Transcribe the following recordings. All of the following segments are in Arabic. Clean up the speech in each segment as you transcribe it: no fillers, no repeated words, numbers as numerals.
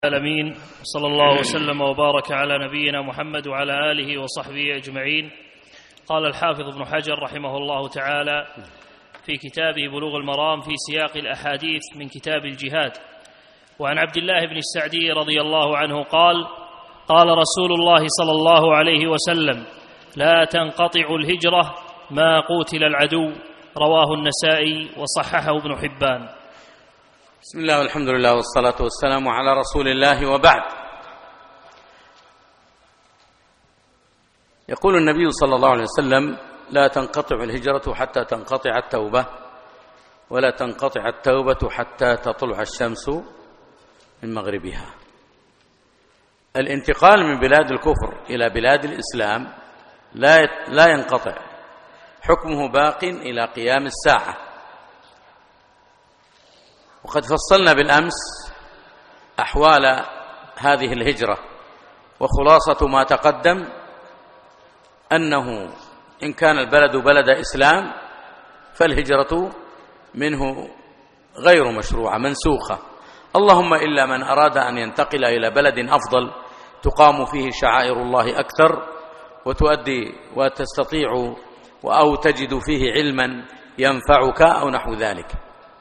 العالمين. صلى الله وسلم وبارك على نبينا محمد وعلى آله وصحبه أجمعين. قال الحافظ ابن حجر رحمه الله تعالى في كتابه بلوغ المرام في سياق الأحاديث من كتاب الجهاد: وعن عبد الله بن السعدي رضي الله عنه قال: قال رسول الله صلى الله عليه وسلم: لا تنقطع الهجرة ما قوتل العدو. رواه النسائي وصححه ابن حبان. بسم الله والحمد لله والصلاة والسلام على رسول الله، وبعد. يقول النبي صلى الله عليه وسلم: لا تنقطع الهجرة حتى تنقطع التوبة، ولا تنقطع التوبة حتى تطلع الشمس من مغربها. الانتقال من بلاد الكفر إلى بلاد الإسلام لا ينقطع، حكمه باق إلى قيام الساعة. وقد فصلنا بالأمس أحوال هذه الهجرة، وخلاصة ما تقدم أنه إن كان البلد بلد إسلام فالهجرة منه غير مشروعة، منسوخة، اللهم إلا من أراد أن ينتقل إلى بلد أفضل تقام فيه شعائر الله أكثر وتؤدي وتستطيع أو تجد فيه علما ينفعك أو نحو ذلك،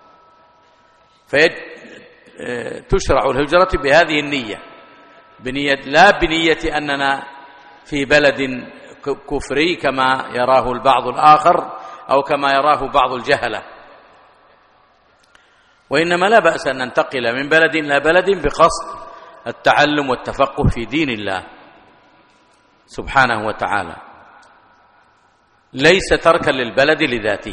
تشرع الهجرة بهذه النية، لا بنية أننا في بلد كفري كما يراه البعض الآخر أو كما يراه بعض الجهلة، وإنما لا بأس أن ننتقل من بلد إلى بلد بقصد التعلم والتفقه في دين الله سبحانه وتعالى، ليس تركا للبلد لذاته.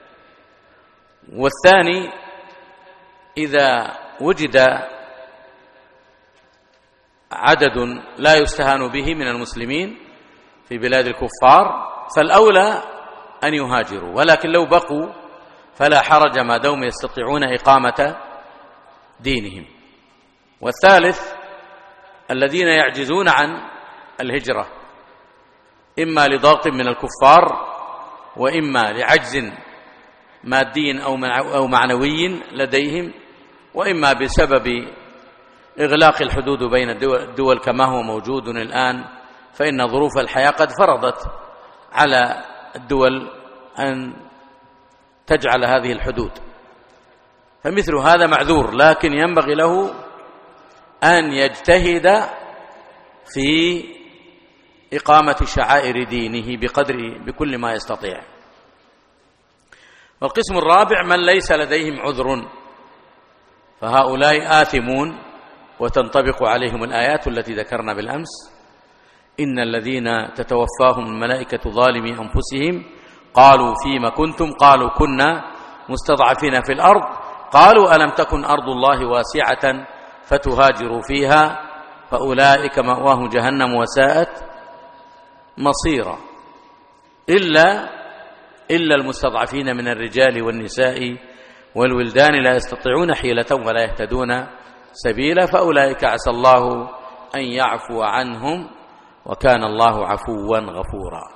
والثاني: إذا وجد عدد لا يستهان به من المسلمين في بلاد الكفار فالأولى أن يهاجروا، ولكن لو بقوا فلا حرج ما دام يستطيعون إقامة دينهم. والثالث: الذين يعجزون عن الهجرة إما لضغط من الكفار، وإما لعجز مادي أو معنوي لديهم، وإما بسبب إغلاق الحدود بين الدول كما هو موجود الآن، فإن ظروف الحياة قد فرضت على الدول أن تجعل هذه الحدود، فمثل هذا معذور، لكن ينبغي له أن يجتهد في إقامة شعائر دينه بكل ما يستطيع. والقسم الرابع: من ليس لديهم عذر، فهؤلاء آثمون وتنطبق عليهم الآيات التي ذكرنا بالأمس: إن الذين تتوفاهم الملائكة ظالمي أنفسهم قالوا فيما كنتم قالوا كنا مستضعفين في الأرض قالوا ألم تكن أرض الله واسعة فتهاجروا فيها فأولئك مأواهم جهنم وساءت مصيرا إلا المستضعفين من الرجال والنساء والولدان لا يستطيعون حيلة ولا يهتدون سبيلا فأولئك عسى الله أن يعفو عنهم وكان الله عفوا غفورا.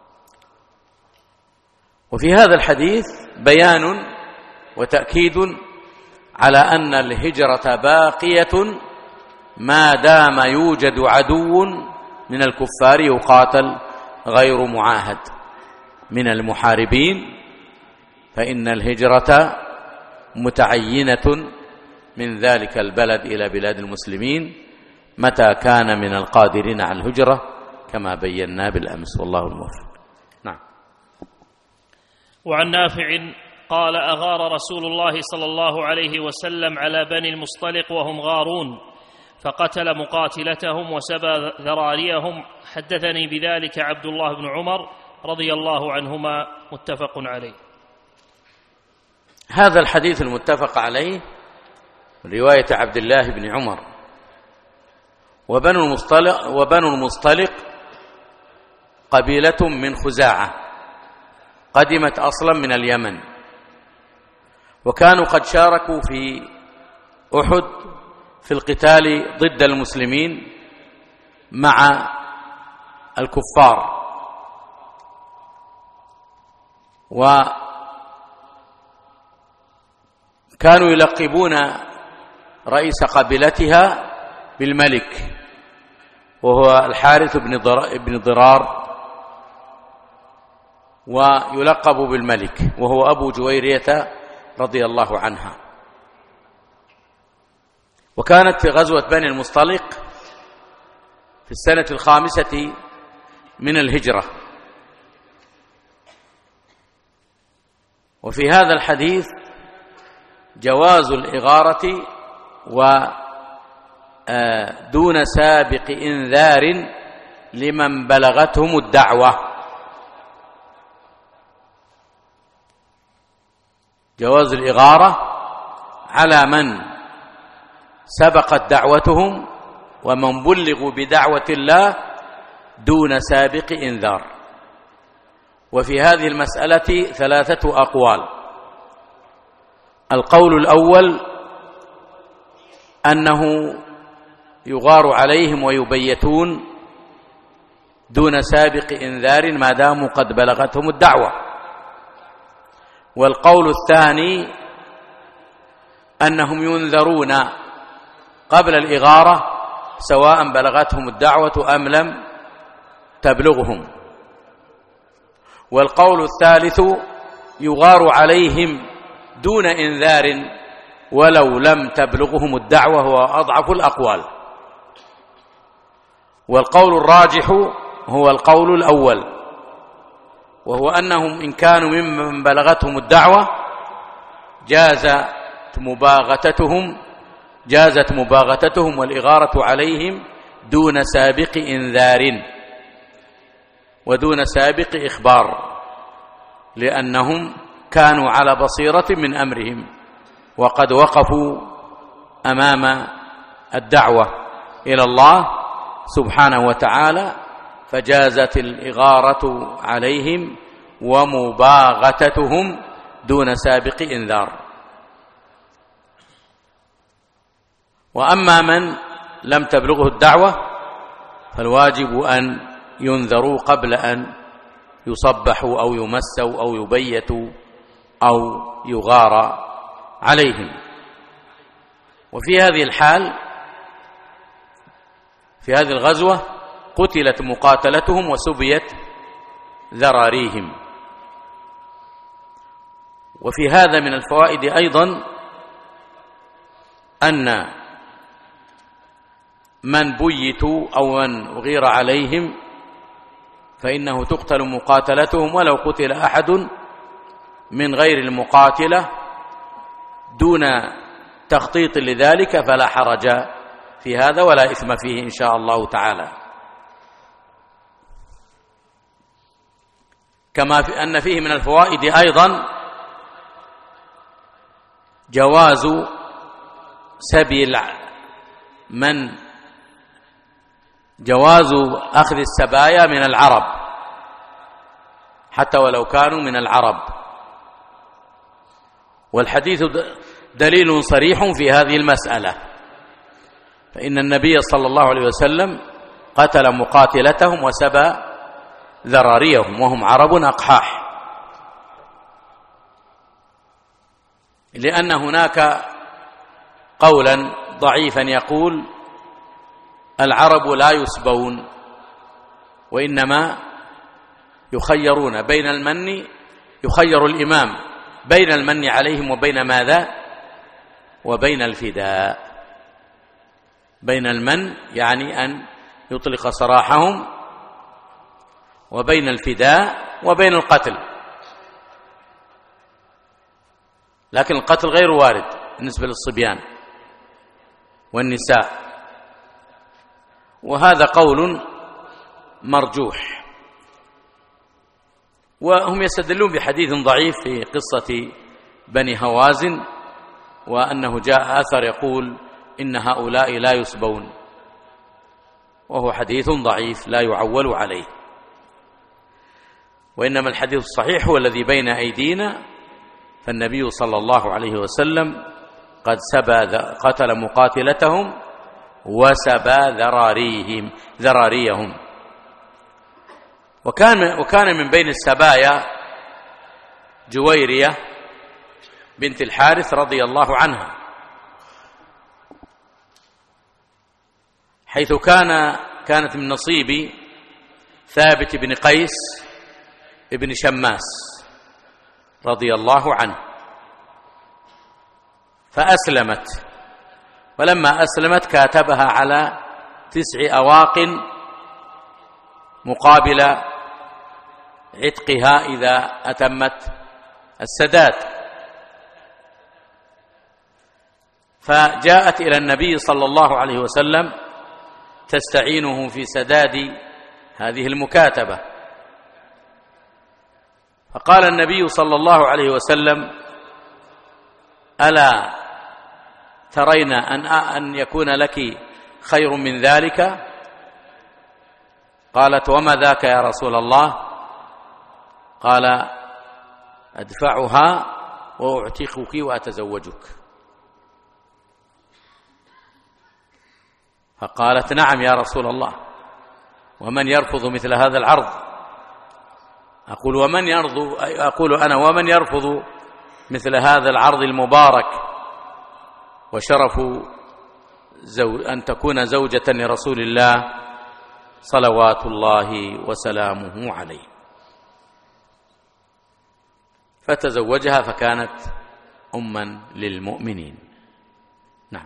وفي هذا الحديث بيان وتأكيد على أن الهجرة باقية ما دام يوجد عدو من الكفار يقاتل غير معاهد من المحاربين، فإن الهجرة متعينة من ذلك البلد إلى بلاد المسلمين متى كان من القادرين على الهجرة كما بينا بالأمس، والله الموفق. نعم. وعن نافع قال: أغار رسول الله صلى الله عليه وسلم على بني المصطلق وهم غارون، فقتل مقاتلتهم وسبى ذراريهم. حدثني بذلك عبد الله بن عمر رضي الله عنهما، متفق عليه. هذا الحديث المتفق عليه رواية عبد الله بن عمر. وبنو المصطلق قبيلة من خزاعة قدمت أصلا من اليمن، وكانوا قد شاركوا في أحد في القتال ضد المسلمين مع الكفار، وكانوا يلقبون رئيس قبيلتها بالملك، وهو الحارث بن ضرار، ويلقب بالملك، وهو أبو جويرية رضي الله عنها. وكانت في غزوة بني المصطلق في السنة 5 من الهجرة. وفي هذا الحديث جواز الإغارة ودون سابق إنذار لمن بلغتهم الدعوة. جواز الإغارة على من سبقت دعوتهم ومن بلغوا بدعوة الله دون سابق إنذار. وفي هذه المسألة 3 أقوال. القول الأول أنه يغار عليهم ويبيتون دون سابق إنذار ما داموا قد بلغتهم الدعوة. والقول الثاني أنهم ينذرون قبل الإغارة سواء بلغتهم الدعوة أم لم تبلغهم. والقول الثالث يغار عليهم دون إنذار ولو لم تبلغهم الدعوة، هو أضعف الأقوال. والقول الراجح هو القول الأول، وهو أنهم إن كانوا ممن بلغتهم الدعوة جازت مباغتتهم والإغارة عليهم دون سابق إنذار ودون سابق إخبار، لأنهم كانوا على بصيرة من أمرهم وقد وقفوا أمام الدعوة إلى الله سبحانه وتعالى، فجازت الإغارة عليهم ومباغتتهم دون سابق إنذار. وأما من لم تبلغه الدعوة فالواجب أن ينذروا قبل أن يصبحوا أو يمسوا أو يبيتوا أو يغار عليهم. وفي هذه الحال في هذه الغزوة قتلت مقاتلتهم وسبيت ذراريهم. وفي هذا من الفوائد أيضا أن من بيتوا أو من أغير عليهم فإنه تقتل مقاتلتهم، ولو قتل أحد من غير المقاتلة دون تخطيط لذلك فلا حرج في هذا ولا إثم فيه إن شاء الله تعالى. كما أن فيه من الفوائد أيضا جواز جواز أخذ السبايا من العرب حتى ولو كانوا من العرب. والحديث دليل صريح في هذه المسألة، فإن النبي صلى الله عليه وسلم قتل مقاتلتهم وسبى ذراريهم وهم عرب أقحاح، لأن هناك قولا ضعيفا يقول العرب لا يسبون، وإنما يخيرون بين المن، يخير الإمام بين المن عليهم وبين ماذا؟ وبين الفداء. بين المن يعني أن يطلق سراحهم، وبين الفداء وبين القتل. لكن القتل غير وارد بالنسبة للصبيان والنساء، وهذا قول مرجوح. وهم يستدلون بحديث ضعيف في قصة بني هوازن، وأنه جاء أثر يقول إن هؤلاء لا يسبون، وهو حديث ضعيف لا يعول عليه. وإنما الحديث الصحيح هو الذي بين أيدينا، فالنبي صلى الله عليه وسلم قد قتل مقاتلتهم وسبى ذراريهم. وكان من بين السبايا جويرية بنت الحارث رضي الله عنها، حيث كانت من نصيب ثابت بن قيس بن شماس رضي الله عنه، فأسلمت، ولما أسلمت كاتبها على 9 أواق مقابل عتقها إذا أتمت السداد. فجاءت إلى النبي صلى الله عليه وسلم تستعينه في سداد هذه المكاتبة، فقال النبي صلى الله عليه وسلم: ألا ترين أن يكون لك خير من ذلك؟ قالت: وما ذاك يا رسول الله؟ قال: أدفعها وأعتقك وأتزوجك. فقالت: نعم يا رسول الله، ومن يرفض مثل هذا العرض؟ أقول أنا: ومن يرفض مثل هذا العرض المبارك وشرف أن تكون زوجة لرسول الله صلوات الله وسلامه عليه. فتزوجها فكانت أما للمؤمنين. نعم.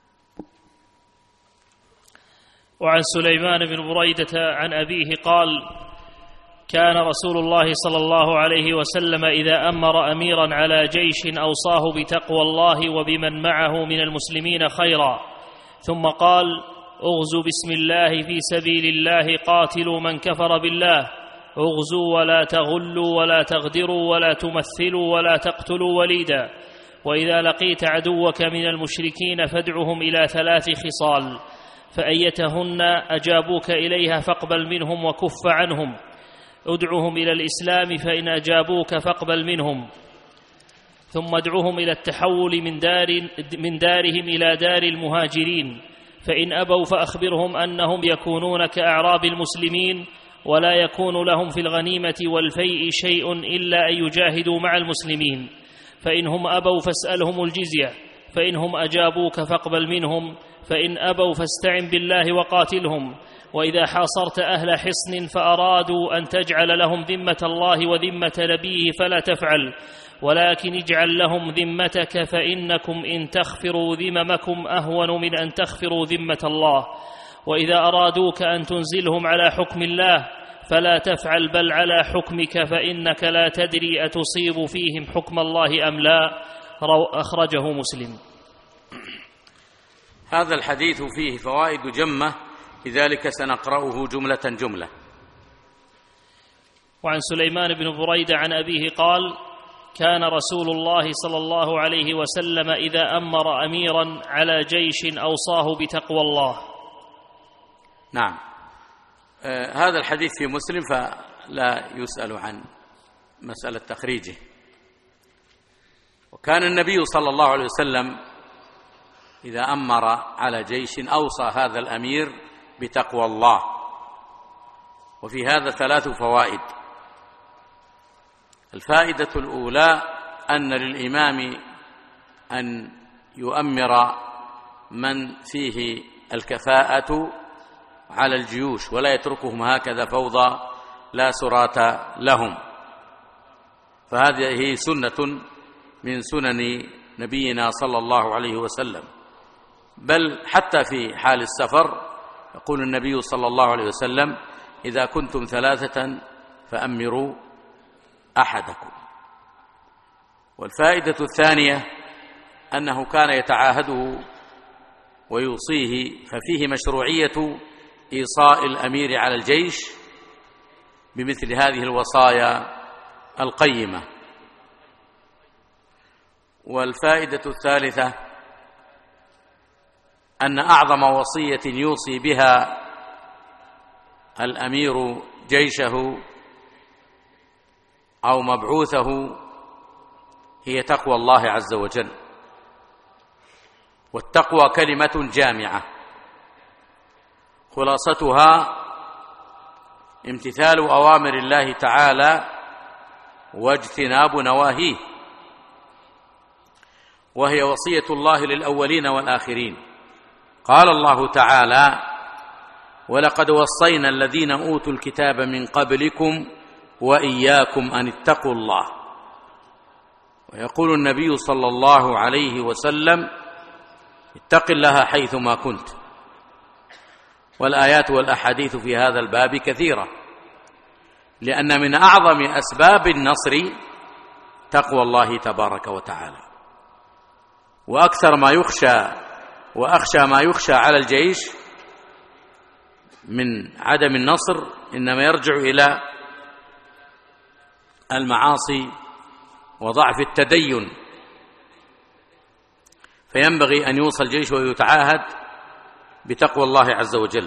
وعن سليمان بن بريدة عن أبيه قال: كان رسول الله صلى الله عليه وسلم إذا أمر أميرا على جيش أوصاه بتقوى الله وبمن معه من المسلمين خيرا، ثم قال: اغزوا بسم الله في سبيل الله، قاتلوا من كفر بالله، اغزوا ولا تغلوا ولا تغدروا ولا تمثلوا ولا تقتلوا وليدا، وإذا لقيت عدوك من المشركين فادعهم إلى 3 خصال، فأيتهن أجابوك إليها فاقبل منهم وكف عنهم، ادعهم إلى الإسلام فإن أجابوك فاقبل منهم، ثم ادعهم إلى التحول من دارهم إلى دار المهاجرين، فإن أبوا فأخبرهم أنهم يكونون كأعراب المسلمين، ولا يكون لهم في الغنيمة والفيء شيء إلا أن يجاهدوا مع المسلمين، فإنهم أبوا فاسألهم الجزية، فإنهم أجابوك فاقبل منهم، فإن أبوا فاستعن بالله وقاتلهم، وإذا حاصرت أهل حصن فأرادوا أن تجعل لهم ذمة الله وذمة نبيه فلا تفعل، ولكن اجعل لهم ذمتك، فإنكم إن تخفروا ذممكم أهون من أن تخفروا ذمة الله، وإذا أرادوك أن تنزلهم على حكم الله فلا تفعل، بل على حكمك، فإنك لا تدري أتصيب فيهم حكم الله أم لا. أخرجه مسلم. هذا الحديث فيه فوائد جمة، لذلك سنقرأه جملة جملة. وعن سليمان بن بريدة عن أبيه قال: كان رسول الله صلى الله عليه وسلم إذا أمر أميرا على جيش أوصاه بتقوى الله. نعم. هذا الحديث في مسلم، فلا يسأل عن مسألة تخريجه. وكان النبي صلى الله عليه وسلم إذا أمر على جيش أوصى هذا الأمير بتقوى الله. وفي هذا 3 فوائد. الفائدة الأولى أن للإمام أن يؤمر من فيه الكفاءة على الجيوش، ولا يتركهم هكذا فوضى لا سرات لهم، فهذه سنة من سنن نبينا صلى الله عليه وسلم. بل حتى في حال السفر يقول النبي صلى الله عليه وسلم: إذا كنتم 3 فأمروا أحدكم. والفائدة الثانية أنه كان يتعاهده ويوصيه، ففيه مشروعية إيصاء الأمير على الجيش بمثل هذه الوصايا القيمة. والفائدة الثالثة أن أعظم وصية يوصي بها الأمير جيشه أو مبعوثه هي تقوى الله عز وجل. والتقوى كلمة جامعة خلاصتها امتثال أوامر الله تعالى واجتناب نواهيه، وهي وصية الله للأولين والآخرين. قال الله تعالى: ولقد وصينا الذين أوتوا الكتاب من قبلكم وإياكم أن اتقوا الله. ويقول النبي صلى الله عليه وسلم: اتق الله حيثما كنت. والآيات والأحاديث في هذا الباب كثيرة، لأن من أعظم أسباب النصر تقوى الله تبارك وتعالى. وأكثر ما يخشى وأخشى ما يخشى على الجيش من عدم النصر إنما يرجع إلى المعاصي وضعف التدين، فينبغي أن يوصل الجيش ويتعاهد بتقوى الله عز وجل.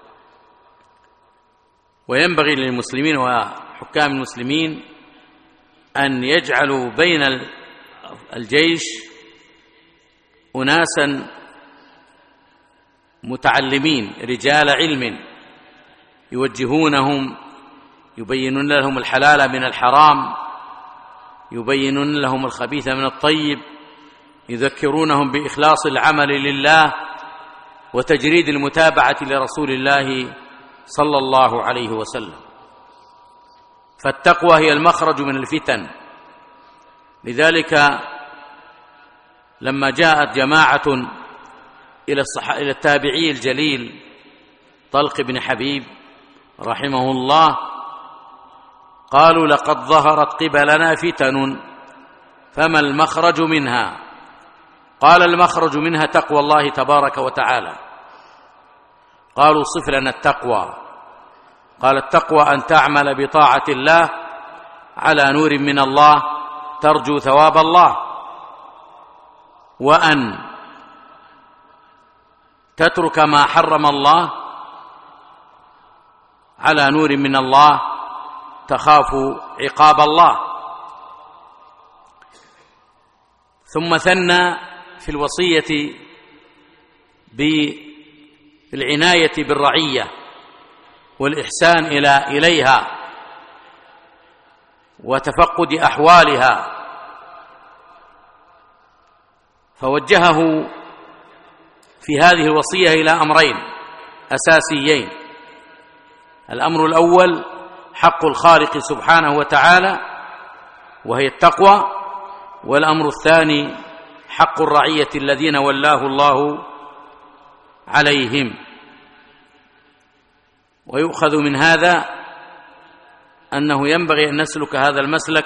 وينبغي للمسلمين وحكام المسلمين أن يجعلوا بين الجيش أناسا متعلمين رجال علم يوجهونهم، يبينون لهم الحلال من الحرام، يبينون لهم الخبيث من الطيب، يذكرونهم بإخلاص العمل لله وتجريد المتابعة لرسول الله صلى الله عليه وسلم. فالتقوى هي المخرج من الفتن. لذلك لما جاءت جماعة إلى التابعي الجليل طلق بن حبيب رحمه الله، قالوا: لقد ظهرت قبلنا فتن فما المخرج منها؟ قال: المخرج منها تقوى الله تبارك وتعالى. قالوا: صف لنا التقوى. قال: التقوى أن تعمل بطاعة الله على نور من الله ترجو ثواب الله، وأن تترك ما حرم الله على نور من الله تخاف عقاب الله. ثم ثنى في الوصية بالعناية بالرعية والإحسان إليها وتفقد أحوالها، فوجهه في هذه الوصية إلى أمرين أساسيين: الأمر الأول حق الخالق سبحانه وتعالى وهي التقوى، والأمر الثاني حق الرعية الذين ولاه الله عليهم. ويؤخذ من هذا أنه ينبغي أن نسلك هذا المسلك،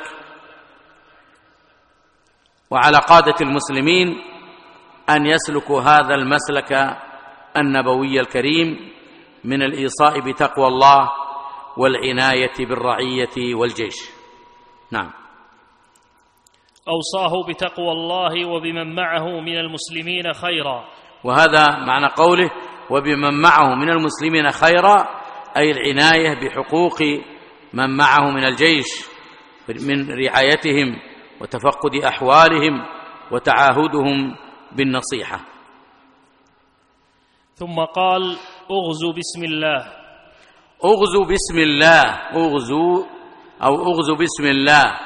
وعلى قادة المسلمين أن يسلكوا هذا المسلك النبوي الكريم من الإيصاء بتقوى الله والعناية بالرعية والجيش. نعم. أوصاه بتقوى الله وبمن معه من المسلمين خيرا. وهذا معنى قوله وبمن معه من المسلمين خيرا، أي العناية بحقوق من معه من الجيش من رعايتهم وتفقد أحوالهم وتعاهدهم بالنصيحة. ثم قال: أغزوا بسم الله. أغزوا بسم الله، أغزوا بسم الله،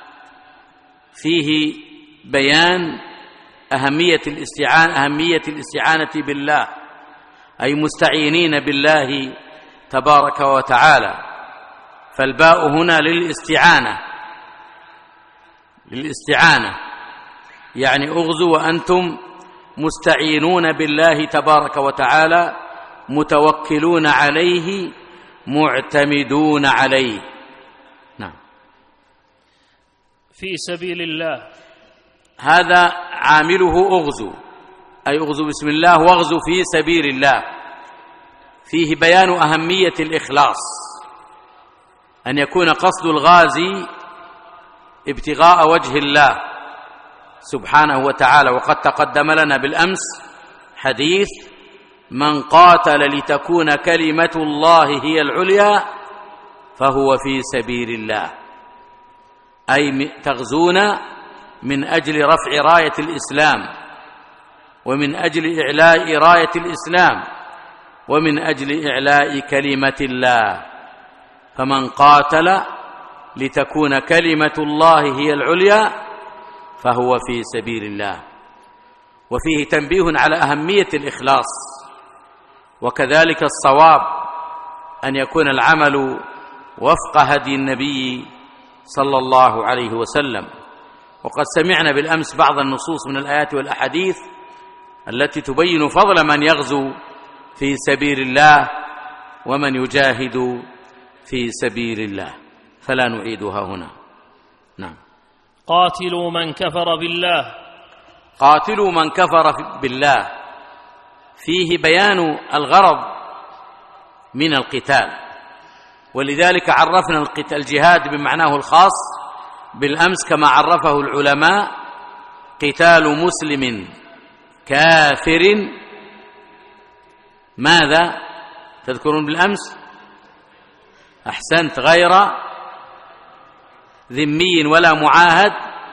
فيه بيان أهمية الاستعانة بالله، أي مستعينين بالله تبارك وتعالى. فالباء هنا للاستعانة، يعني أغزوا وأنتم مستعينون بالله تبارك وتعالى، متوكلون عليه، معتمدون عليه. نعم. في سبيل الله، هذا عامله أغزوا، أي أغزوا بسم الله واغزوا في سبيل الله. فيه بيان أهمية الإخلاص، أن يكون قصد الغازي ابتغاء وجه الله سبحانه وتعالى. وقد تقدم لنا بالأمس حديث: من قاتل لتكون كلمة الله هي العليا فهو في سبيل الله، أي تغزون من أجل رفع راية الإسلام، ومن أجل إعلاء راية الإسلام، ومن أجل إعلاء كلمة الله. فمن قاتل لتكون كلمة الله هي العليا فهو في سبيل الله. وفيه تنبيه على أهمية الإخلاص، وكذلك الصواب أن يكون العمل وفق هدي النبي صلى الله عليه وسلم. وقد سمعنا بالأمس بعض النصوص من الآيات والأحاديث التي تبين فضل من يغزو في سبيل الله ومن يجاهد في سبيل الله، فلا نعيدها هنا. نعم. قاتلوا من كفر بالله. قاتلوا من كفر بالله فيه بيان الغرض من القتال، ولذلك عرفنا الجهاد بمعناه الخاص بالأمس كما عرفه العلماء: قتال مسلم كافر ماذا تذكرون بالأمس؟ أحسنت، غير ذمي ولا معاهد.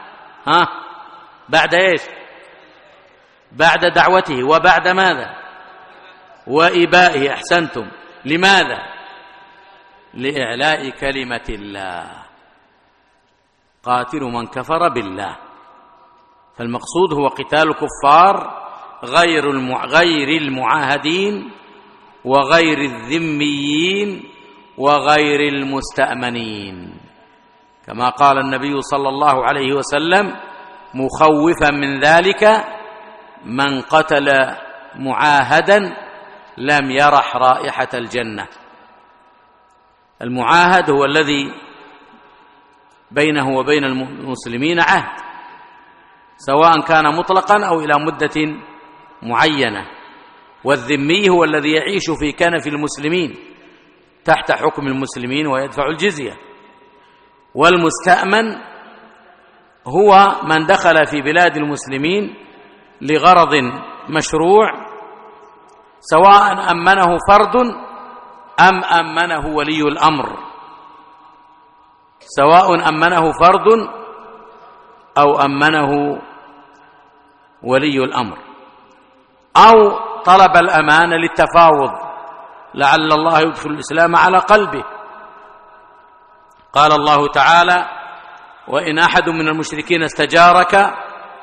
بعد إيش؟ بعد دعوته، وبعد ماذا؟ وإبائه. أحسنتم. لماذا؟ لإعلاء كلمة الله. قاتلوا من كفر بالله، فالمقصود هو قتال الكفار غير المعاهدين وغير الذميين وغير المستأمنين، كما قال النبي صلى الله عليه وسلم مخوفا من ذلك: من قتل معاهدا لم يرح رائحة الجنة. المعاهد هو الذي بينه وبين المسلمين عهد، سواء كان مطلقا أو إلى مدة معينة. والذمي هو الذي يعيش في كنف المسلمين تحت حكم المسلمين ويدفع الجزية. والمستأمن هو من دخل في بلاد المسلمين لغرض مشروع، سواء أمنه فرد أم أمنه ولي الأمر، سواء أمنه فرد أو أمنه ولي الأمر، أو طلب الأمان للتفاوض لعل الله يدخل الإسلام على قلبه. قال الله تعالى: وإن أحد من المشركين استجارك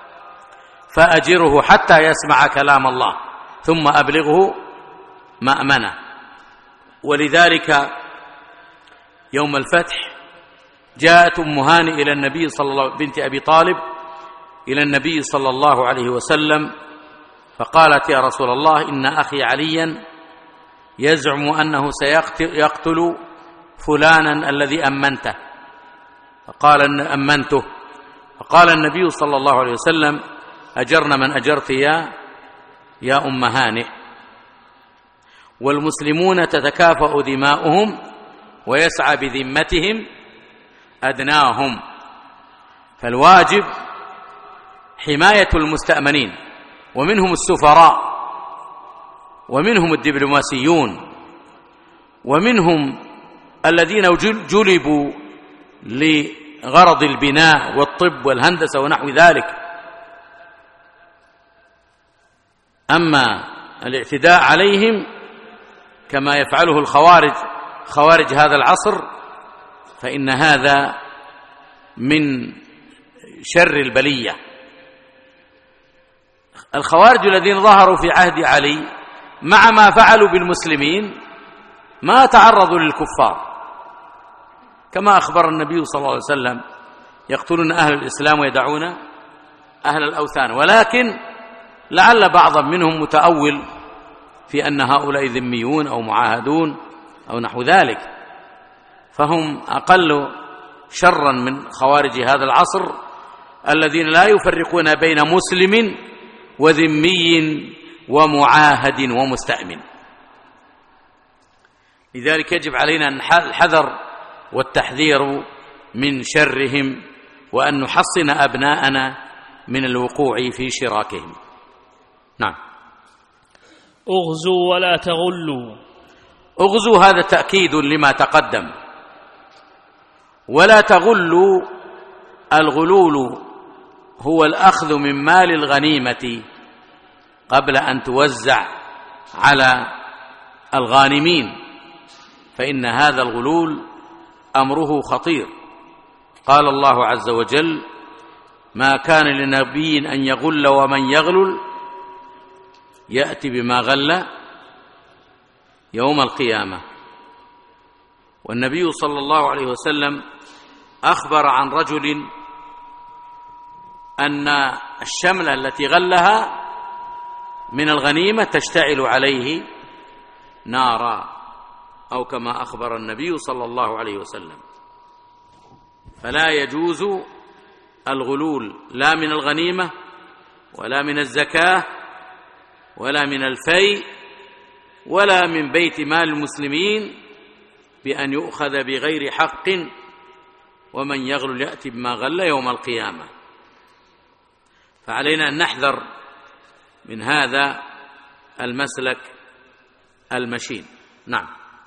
فأجره حتى يسمع كلام الله ثم أبلغه مأمنه. ولذلك يوم الفتح جاءت أم هانئ إلى النبي صلى الله بنت أبي طالب إلى النبي صلى الله عليه وسلم فقالت: يا رسول الله، إن أخي عليا يزعم أنه سيقتل فلانا الذي أمنته. فقال: أمنته. فقال النبي صلى الله عليه وسلم: أجرنا من أجرت يا أم هانئ. والمسلمون تتكافأ دماؤهم ويسعى بذمتهم أدناهم، فالواجب حماية المستأمنين، ومنهم السفراء، ومنهم الدبلوماسيون، ومنهم الذين جلبوا لغرض البناء والطب والهندسة ونحو ذلك. أما الاعتداء عليهم كما يفعله خوارج هذا العصر فإن هذا من شر البلية. الخوارج الذين ظهروا في عهد علي مع ما فعلوا بالمسلمين ما تعرضوا للكفار، كما أخبر النبي صلى الله عليه وسلم: يقتلون أهل الإسلام ويدعون أهل الأوثان. ولكن لعل بعضا منهم متأول في أن هؤلاء ذميون أو معاهدون أو نحو ذلك، فهم أقل شرا من خوارج هذا العصر الذين لا يفرقون بين مسلم وذمي ومعاهد ومستأمن. لذلك يجب علينا الحذر والتحذير من شرهم، وأن نحصن أبناءنا من الوقوع في شراكهم. نعم. اغزوا ولا تغلوا. اغزوا هذا تأكيد لما تقدم. ولا تغلوا، الغلول هو الأخذ من مال الغنيمة قبل أن توزع على الغانمين، فإن هذا الغلول أمره خطير. قال الله عز وجل: ما كان لنبي أن يغل ومن يغلل يأتي بما غل يوم القيامة. والنبي صلى الله عليه وسلم أخبر عن رجل أن الشملة التي غلها من الغنيمة تشتعل عليه نارا، أو كما أخبر النبي صلى الله عليه وسلم. فلا يجوز الغلول لا من الغنيمة ولا من الزكاة ولا من الفيء ولا من بيت مال المسلمين بأن يؤخذ بغير حق، ومن يغلل يأتي بما غل يوم القيامة. فعلينا أن نحذر من هذا المسلك المشين. نعم.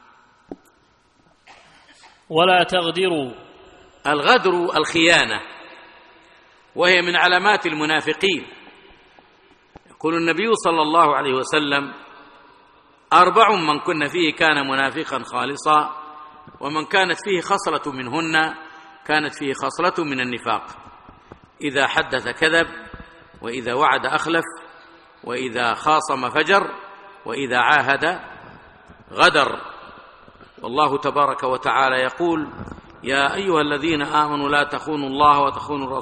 ولا تغدروا. الغدر الخيانة، وهي من علامات المنافقين. يقول النبي صلى الله عليه وسلم: 4 من كن فيه كان منافقا خالصا، ومن كانت فيه خصلة منهن كانت فيه خصلة من النفاق: إذا حدث كذب، وإذا وعد أخلف، وإذا خاصم فجر، وإذا عاهد غدر. والله تبارك وتعالى يقول: يا أيها الذين آمنوا لا تخونوا الله وتخونوا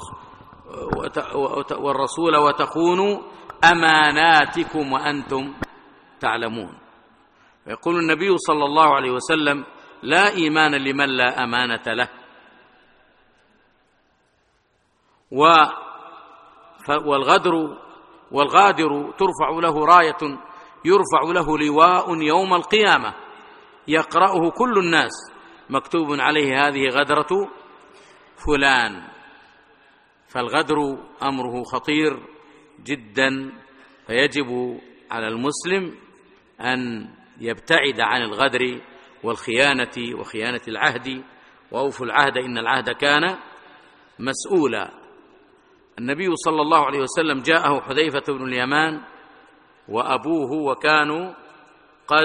والرسول وتخونوا أماناتكم وأنتم تعلمون. ويقول النبي صلى الله عليه وسلم: لا إيمان لمن لا أمانة له. والغادر ترفع له راية، يرفع له لواء يوم القيامة يقرأه كل الناس مكتوب عليه: هذه غدرة فلان. فالغدر أمره خطير جدا، فيجب على المسلم أن يبتعد عن الغدر والخيانة وخيانة العهد. وأوفوا العهد إن العهد كان مسؤولا. النبي صلى الله عليه وسلم جاءه حذيفة بن اليمان وأبوه، وكانوا قد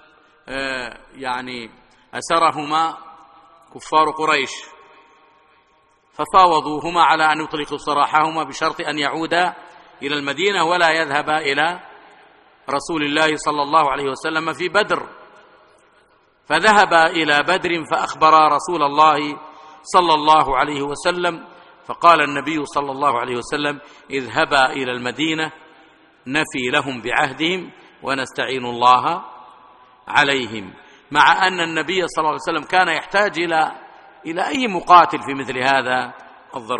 أسرهما كفار قريش، ففاوضوهما على أن يطلقوا سراحهما بشرط أن يعودا إلى المدينة ولا يذهبا إلى رسول الله صلى الله عليه وسلم في بدر. فذهبا إلى بدر فأخبرا رسول الله صلى الله عليه وسلم، فقال النبي صلى الله عليه وسلم: اذهبا إلى المدينة نفي لهم بعهدهم ونستعين الله عليهم. مع أن النبي صلى الله عليه وسلم كان يحتاج إلى أي مقاتل في مثل هذا الظرف.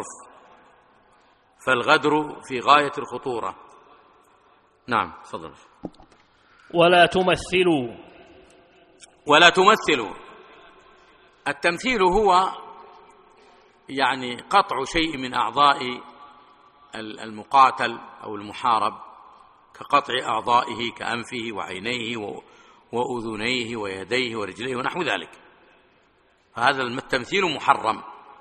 فالغدر في غاية الخطورة. نعم، تفضل. ولا تمثلوا. ولا تمثلوا. التمثيل هو قطع شيء من أعضاء المقاتل أو المحارب، كقطع أعضائه كأنفه وعينيه وأذنيه ويديه ورجليه ونحو ذلك. فهذا التمثيل محرم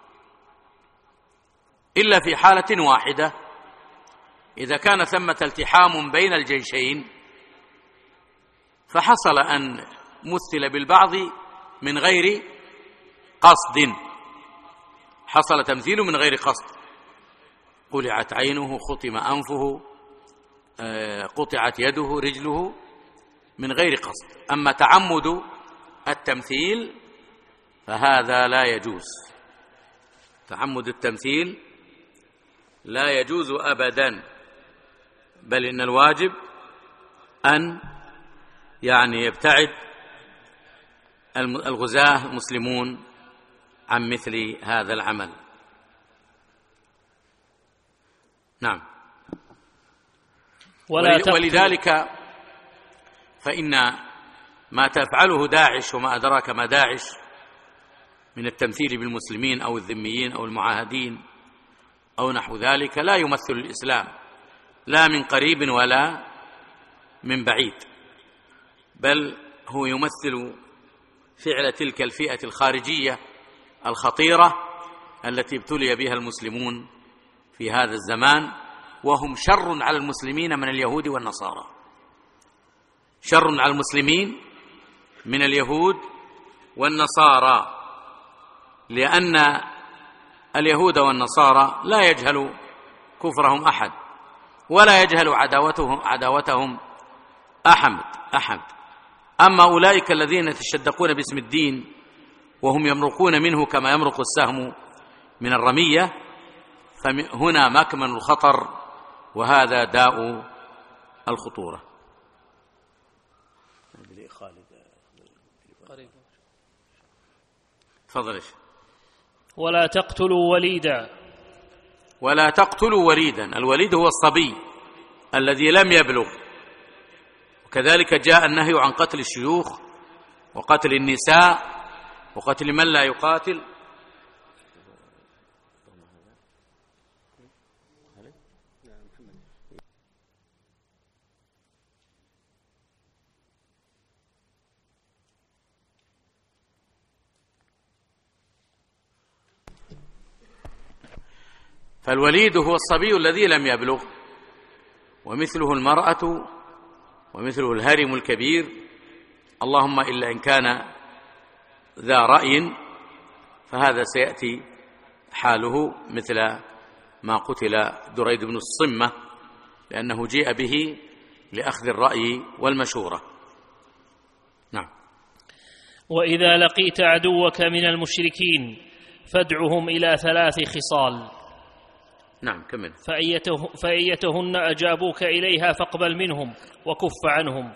إلا في حالة واحدة: إذا كان ثمة التحام بين الجيشين فحصل أن مثل بالبعض من غير قصد، حصل تمثيل من غير قصد، قلعت عينه، خطم أنفه، قطعت يده، رجله، من غير قصد. أما تعمد التمثيل فهذا لا يجوز. تعمد التمثيل لا يجوز أبدا، بل إن الواجب أن يبتعد الغزاة المسلمون عن مثل هذا العمل. نعم. ولذلك فإن ما تفعله داعش وما أدراك ما داعش من التمثيل بالمسلمين أو الذميين أو المعاهدين أو نحو ذلك لا يمثل الإسلام لا من قريب ولا من بعيد، بل هو يمثل فعل تلك الفئة الخارجية الخطيرة التي ابتلي بها المسلمون في هذا الزمان، وهم شر على المسلمين من اليهود والنصارى، شر على المسلمين من اليهود والنصارى، لأن اليهود والنصارى لا يجهل كفرهم أحد ولا يجهل عداوتهم أحد، أما أولئك الذين يتشدقون باسم الدين وهم يمرقون منه كما يمرق السهم من الرمية، فهنا مكمن الخطر، وهذا داء الخطورة. تفضل. ولا تقتلوا وليدا. ولا تقتلوا وليدا، الوليد هو الصبي الذي لم يبلغ، وكذلك جاء النهي عن قتل الشيوخ وقتل النساء وقتل من لا يقاتل. فالوليد هو الصبي الذي لم يبلغ، ومثله المرأة، ومثله الهرم الكبير، اللهم إلا إن كان ذا رأي، فهذا سيأتي حاله مثل ما قتل دريد بن الصمة، لأنه جيء به لأخذ الرأي والمشورة. نعم. وإذا لقيت عدوك من المشركين فادعهم إلى 3 خصال. نعم كمل. فأيتهن أجابوك إليها فاقبل منهم وكف عنهم.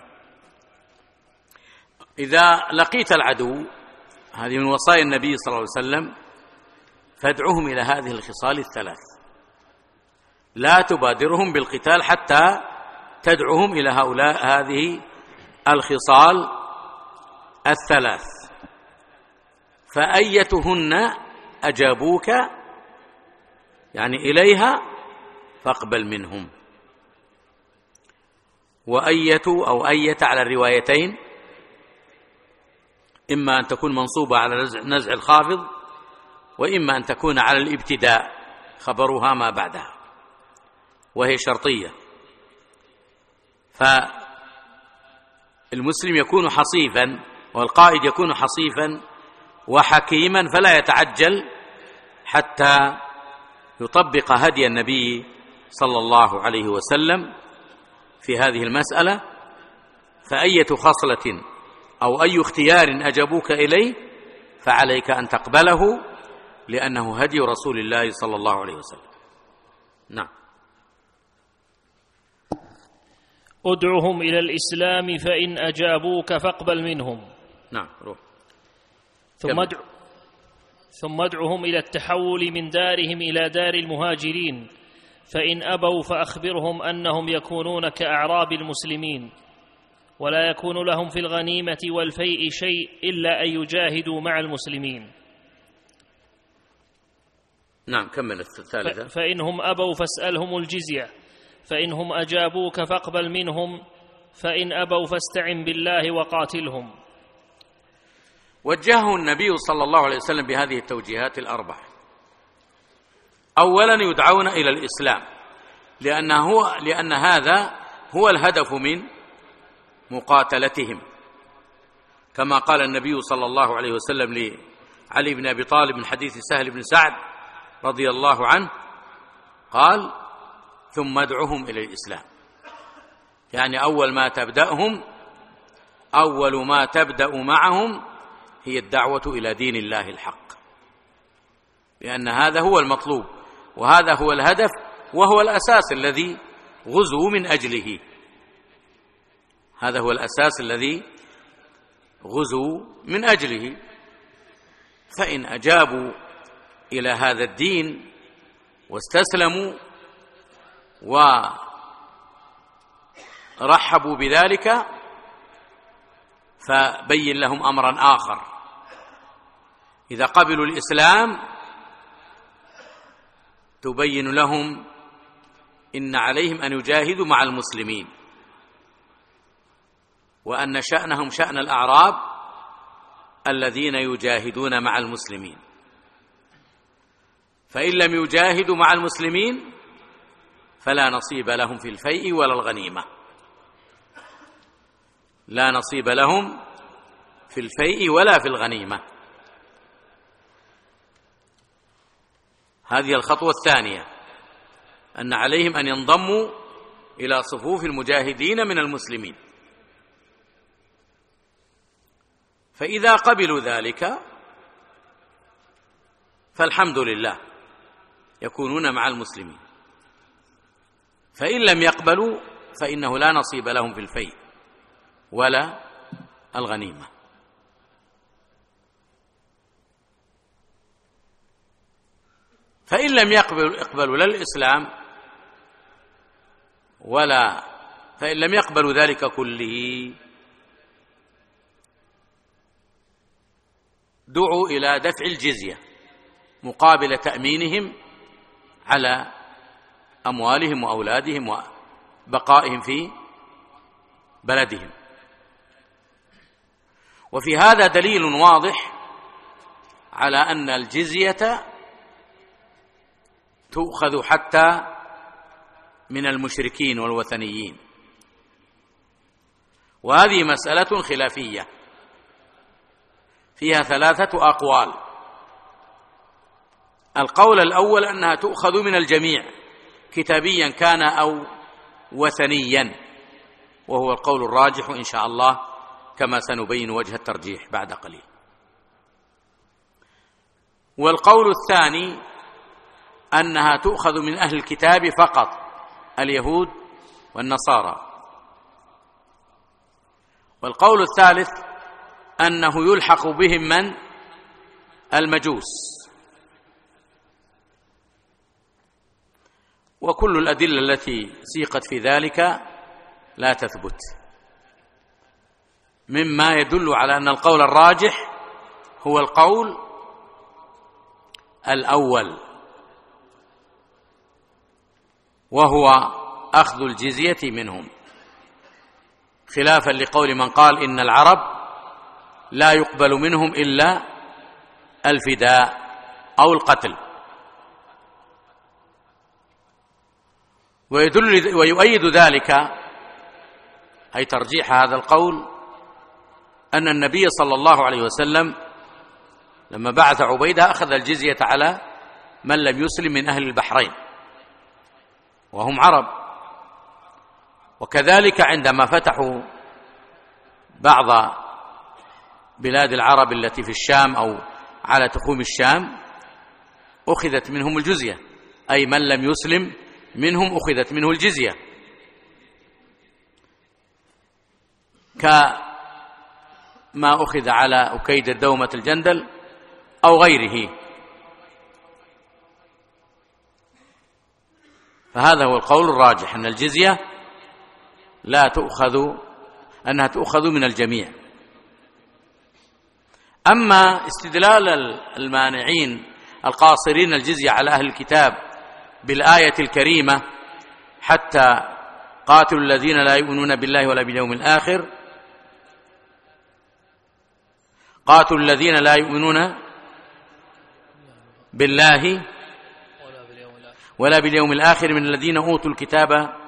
إذا لقيت العدو، هذه من وصايا النبي صلى الله عليه وسلم، فادعهم إلى هذه الخصال 3، لا تبادرهم بالقتال حتى تدعوهم إلى هذه الخصال 3. فأيتهن أجابوك يعني إليها فاقبل منهم. وأية أو أية على الروايتين، إما أن تكون منصوبة على نزع الخافض، وإما أن تكون على الابتداء، خبرها ما بعدها، وهي شرطية. فالمسلم يكون حصيفا، والقائد يكون حصيفا وحكيما، فلا يتعجل حتى يطبق هدي النبي صلى الله عليه وسلم في هذه المسألة. فأية خصلة أو أي اختيار أجابوك إليه فعليك أن تقبله، لأنه هدي رسول الله صلى الله عليه وسلم. نعم. ادعهم إلى الإسلام فإن أجابوك فاقبل منهم. نعم روح. ثم ادعهم إلى التحول من دارهم إلى دار المهاجرين، فإن أبوا فأخبرهم أنهم يكونون كأعراب المسلمين، ولا يكون لهم في الغنيمة والفيء شيء إلا أن يجاهدوا مع المسلمين. نعم كمل الثالثة. فإنهم أبوا فاسألهم الجزية، فإنهم أجابوك فاقبل منهم، فإن أبوا فاستعن بالله وقاتلهم. وجهه النبي صلى الله عليه وسلم بهذه التوجيهات 4. أولا يدعون إلى الإسلام، لأن هذا هو الهدف من مقاتلتهم، كما قال النبي صلى الله عليه وسلم لعلي بن أبي طالب من حديث سهل بن سعد رضي الله عنه، قال ثم ادعهم إلى الإسلام، يعني أول ما تبدأ معهم هي الدعوة إلى دين الله الحق، لأن هذا هو المطلوب، وهذا هو الهدف، وهو الأساس الذي غزوا من أجله. هذا هو الأساس الذي غزوا من أجله. فإن أجابوا إلى هذا الدين واستسلموا ورحبوا بذلك، فبين لهم أمرا آخر. إذا قبلوا الإسلام تبين لهم إن عليهم أن يجاهدوا مع المسلمين، وأن شأنهم شأن الأعراب الذين يجاهدون مع المسلمين. فإن لم يجاهدوا مع المسلمين فلا نصيب لهم في الفيء ولا الغنيمة، لا نصيب لهم في الفيء ولا في الغنيمة. هذه الخطوة الثانية، أن عليهم أن ينضموا إلى صفوف المجاهدين من المسلمين. فإذا قبلوا ذلك فالحمد لله، يكونون مع المسلمين. فإن لم يقبلوا فإنه لا نصيب لهم في الفيء ولا الغنيمة. فإن لم يقبلوا لا الإسلام فإن لم يقبلوا ذلك كله دعوا إلى دفع الجزية مقابل تأمينهم على أموالهم وأولادهم وبقائهم في بلدهم. وفي هذا دليل واضح على أن الجزية تؤخذ حتى من المشركين والوثنيين، وهذه مسألة خلافية فيها 3 أقوال. القول الأول أنها تؤخذ من الجميع كتابيا كان أو وثنيا، وهو القول الراجح إن شاء الله كما سنبين وجه الترجيح بعد قليل. والقول الثاني أنها تؤخذ من أهل الكتاب فقط، اليهود والنصارى. والقول الثالث أنه يلحق بهم من؟ المجوس. وكل الأدلة التي سيقت في ذلك لا تثبت، مما يدل على أن القول الراجح هو القول الأول، وهو أخذ الجزية منهم، خلافا لقول من قال إن العرب لا يقبل منهم إلا الفداء أو القتل. ويؤيد ذلك أي ترجيح هذا القول أن النبي صلى الله عليه وسلم لما بعث عبيدة أخذ الجزية على من لم يسلم من أهل البحرين وهم عرب. وكذلك عندما فتحوا بعض بلاد العرب التي في الشام أو على تخوم الشام أخذت منهم الجزية، أي من لم يسلم منهم أخذت منه الجزية، كما أخذ على أكيدر دومة الجندل أو غيره. فهذا هو القول الراجح، أن الجزية لا تؤخذ، أنها تؤخذ من الجميع. أما استدلال المانعين القاصرين الجزية على أهل الكتاب بالآية الكريمة حتى قاتلوا الذين لا يؤمنون بالله ولا باليوم الآخر، قاتلوا الذين لا يؤمنون بالله ولا باليوم الآخر من الذين أوتوا الكتاب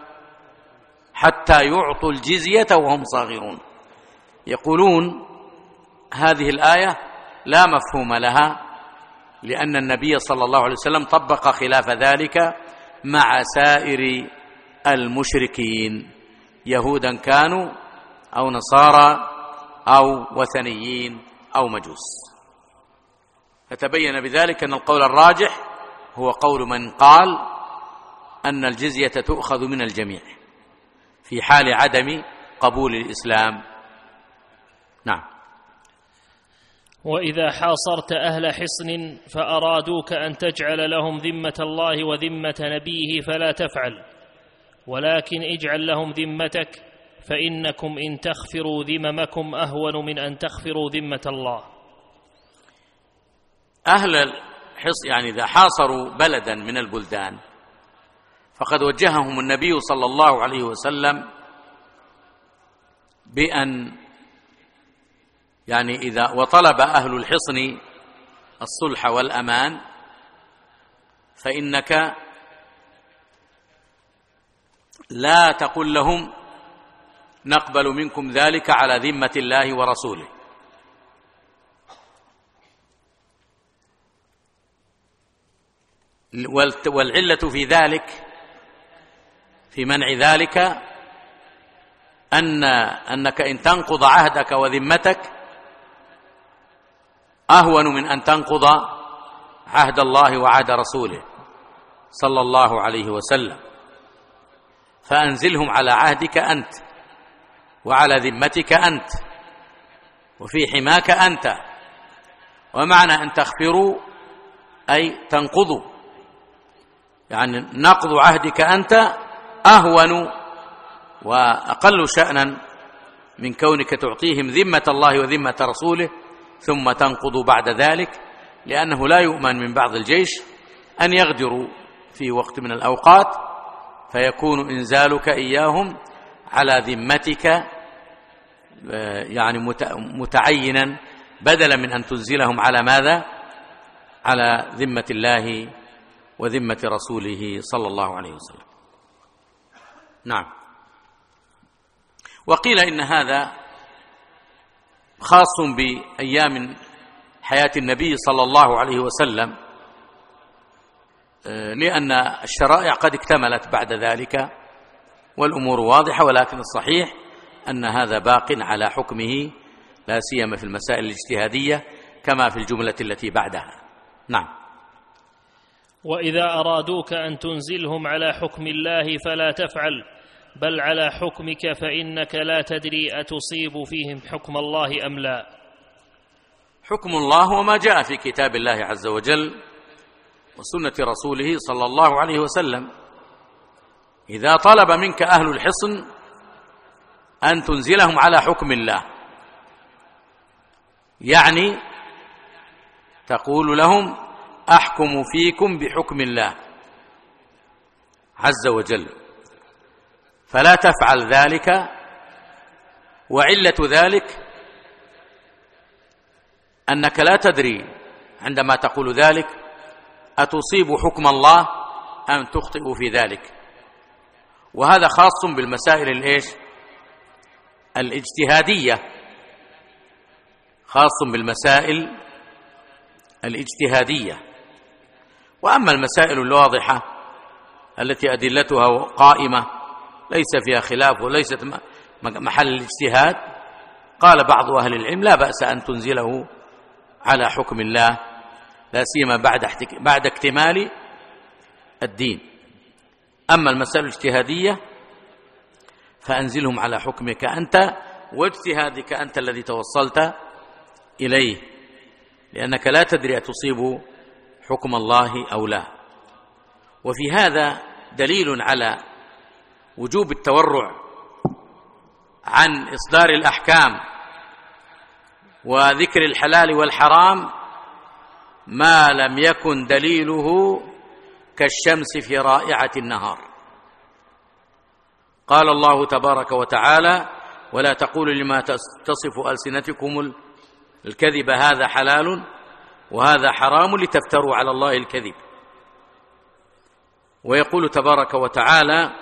حتى يعطوا الجزية وهم صاغرون. يقولون هذه الآية لا مفهوم لها، لأن النبي صلى الله عليه وسلم طبق خلاف ذلك مع سائر المشركين، يهودا كانوا أو نصارى أو وثنيين أو مجوس. فتبين بذلك أن القول الراجح هو قول من قال أن الجزية تؤخذ من الجميع في حال عدم قبول الإسلام. نعم. وإذا حاصرت أهل حصن فأرادوك أن تجعل لهم ذمة الله وذمة نبيه فلا تفعل، ولكن اجعل لهم ذمتك، فإنكم إن تغفروا ذممكم أهون من أن تغفروا ذمة الله. أهل الحصن يعني إذا حاصروا بلدا من البلدان فقد وجههم النبي صلى الله عليه وسلم بأن يعني إذا وطلب أهل الحصن الصلح والأمان فإنك لا تقل لهم نقبل منكم ذلك على ذمة الله ورسوله، والعلة في ذلك في منع ذلك أنك إن تنقض عهدك وذمتك أهون من أن تنقض عهد الله وعهد رسوله صلى الله عليه وسلم. فأنزلهم على عهدك أنت وعلى ذمتك أنت وفي حماك أنت. ومعنى أن تخفروا أي تنقضوا، يعني نقض عهدك أنت أهون وأقل شأنا من كونك تعطيهم ذمة الله وذمة رسوله ثم تنقض بعد ذلك، لأنه لا يؤمن من بعض الجيش أن يغدروا في وقت من الأوقات، فيكون إنزالك إياهم على ذمتك يعني متعينا، بدلا من أن تنزلهم على ماذا؟ على ذمة الله وذمة رسوله صلى الله عليه وسلم. نعم. وقيل إن هذا خاص بأيام حياة النبي صلى الله عليه وسلم، لأن الشرائع قد اكتملت بعد ذلك والأمور واضحة، ولكن الصحيح أن هذا باق على حكمه، لا سيما في المسائل الاجتهادية كما في الجملة التي بعدها. نعم. وإذا أرادوك أن تنزلهم على حكم الله فلا تفعل، بل على حكمك، فإنك لا تدري أتصيب فيهم حكم الله أم لا. حكم الله وما جاء في كتاب الله عز وجل وسنة رسوله صلى الله عليه وسلم. إذا طلب منك أهل الحصن أن تنزلهم على حكم الله، يعني تقول لهم أحكم فيكم بحكم الله عز وجل، فلا تفعل ذلك. وعلة ذلك أنك لا تدري عندما تقول ذلك أتصيب حكم الله أم تخطئ في ذلك. وهذا خاص بالمسائل الاجتهادية، خاص بالمسائل الاجتهادية. وأما المسائل الواضحة التي أدلتها قائمة ليس فيها خلاف وليست محل الاجتهاد، قال بعض أهل العلم لا بأس أن تنزله على حكم الله، لا سيما بعد اكتمال الدين. أما المسائل الاجتهادية فأنزلهم على حكمك أنت واجتهادك أنت الذي توصلت إليه، لأنك لا تدري أتصيب حكم الله أو لا. وفي هذا دليل على وجوب التورع عن إصدار الأحكام وذكر الحلال والحرام ما لم يكن دليله كالشمس في رائعة النهار. قال الله تبارك وتعالى: ولا تقولوا لما تصف ألسنتكم الكذب هذا حلال وهذا حرام لتفتروا على الله الكذب. ويقول تبارك وتعالى: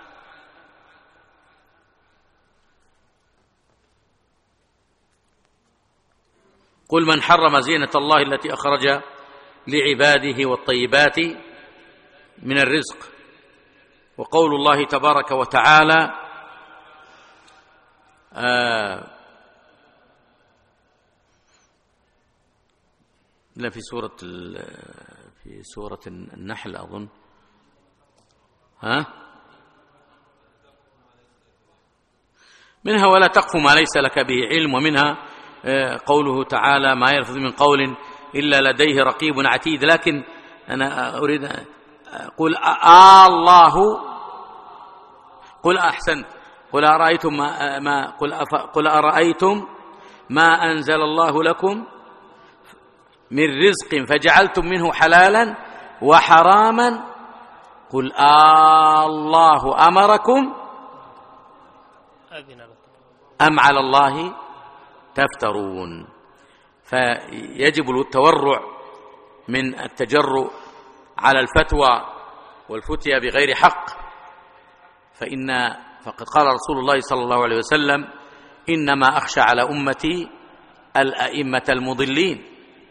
قل من حرم زينة الله التي أخرج لعباده والطيبات من الرزق. وقول الله تبارك وتعالى: لا في سورة النحل أظن، منها ولا تقف ما ليس لك به علم، ومنها قوله تعالى: ما يلفظ من قول إلا لديه رقيب عتيد. لكن أنا أريد قل الله، قل أحسنت، قل أرأيتم قل أرأيتم ما أنزل الله لكم من رزق فجعلتم منه حلالا وحراما قل الله أمركم أم على الله تفترون. فيجب التورع من التجرؤ على الفتوى والفتيا بغير حق، فقد قال رسول الله صلى الله عليه وسلم: إنما أخشى على أمتي الأئمة المضلين.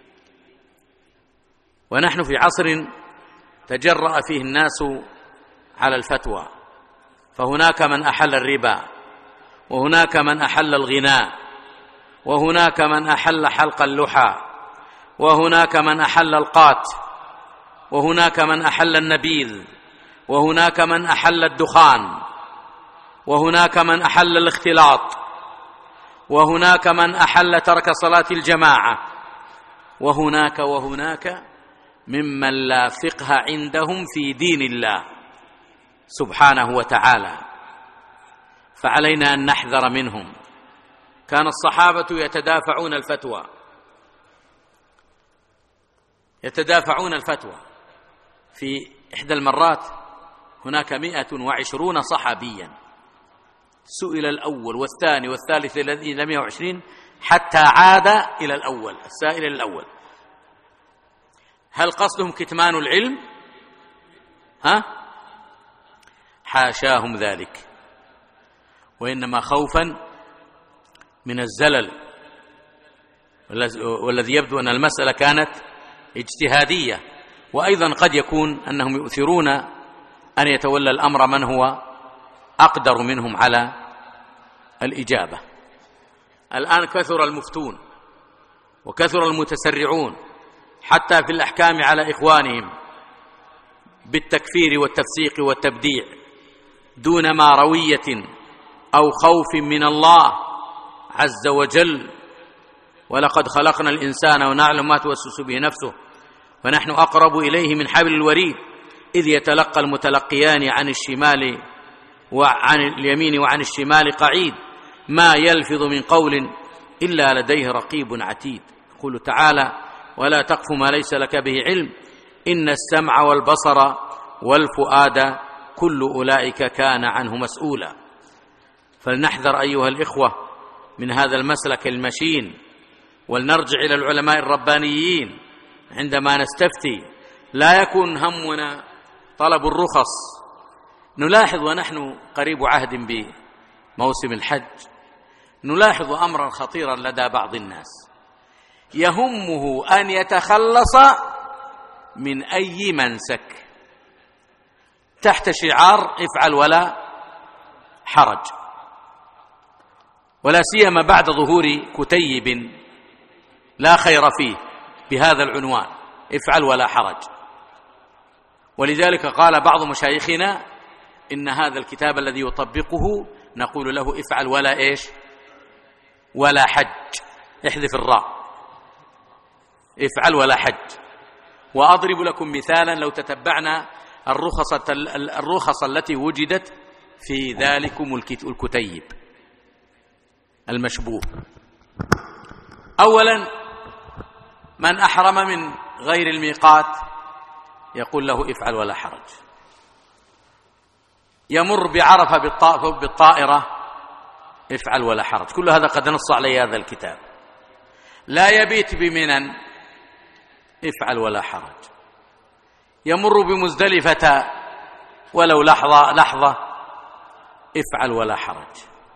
ونحن في عصر تجرأ فيه الناس على الفتوى، فهناك من أحل الربا، وهناك من أحل الغناء، وهناك من أحل حلق اللحى، وهناك من أحل القات، وهناك من أحل النبيذ، وهناك من أحل الدخان، وهناك من أحل الاختلاط، وهناك من أحل ترك صلاة الجماعة، وهناك ممن لا فقه عندهم في دين الله سبحانه وتعالى، فعلينا أن نحذر منهم. كان الصحابة يتدافعون الفتوى في إحدى المرات هناك 120 صحابيا، سئل الأول والثاني والثالث الذي لم 120 حتى عاد إلى الأول، السائل الأول، هل قصدهم كتمان العلم؟ حاشاهم ذلك، وإنما خوفا من الزلل، والذي يبدو أن المسألة كانت اجتهادية، وأيضا قد يكون أنهم يؤثرون أن يتولى الأمر من هو أقدر منهم على الإجابة. الآن كثر المفتون وكثر المتسرعون حتى في الأحكام على إخوانهم بالتكفير والتفسيق والتبديع دون ما روية أو خوف من الله عز وجل. ولقد خلقنا الإنسان ونعلم ما توسوس به نفسه فنحن أقرب إليه من حبل الوريد إذ يتلقى المتلقيان عن الشمال وعن اليمين وعن الشمال قعيد ما يلفظ من قول إلا لديه رقيب عتيد. يقول تعالى ولا تقف ما ليس لك به علم إن السمع والبصر والفؤاد كل أولئك كان عنه مسؤولا. فلنحذر أيها الإخوة من هذا المسلك المشين، ولنرجع إلى العلماء الربانيين عندما نستفتي، لا يكون همنا طلب الرخص. نلاحظ ونحن قريب عهد بموسم الحج، نلاحظ أمرا خطيرا لدى بعض الناس، يهمه أن يتخلص من أي منسك تحت شعار افعل ولا حرج، ولا سيما بعد ظهور كتيب لا خير فيه بهذا العنوان افعل ولا حرج. ولذلك قال بعض مشايخنا إن هذا الكتاب الذي يطبقه نقول له افعل ولا إيش؟ ولا حج، احذف الراء، افعل ولا حج. وأضرب لكم مثالا لو تتبعنا الرخص التي وجدت في ذلكم الكتيب المشبوه. أولا من أحرم من غير الميقات يقول له افعل ولا حرج، يمر بعرفة بالطائرة افعل ولا حرج، كل هذا قد نص عليه هذا الكتاب. لا يبيت بمنى افعل ولا حرج، يمر بمزدلفة ولو لحظة افعل ولا حرج.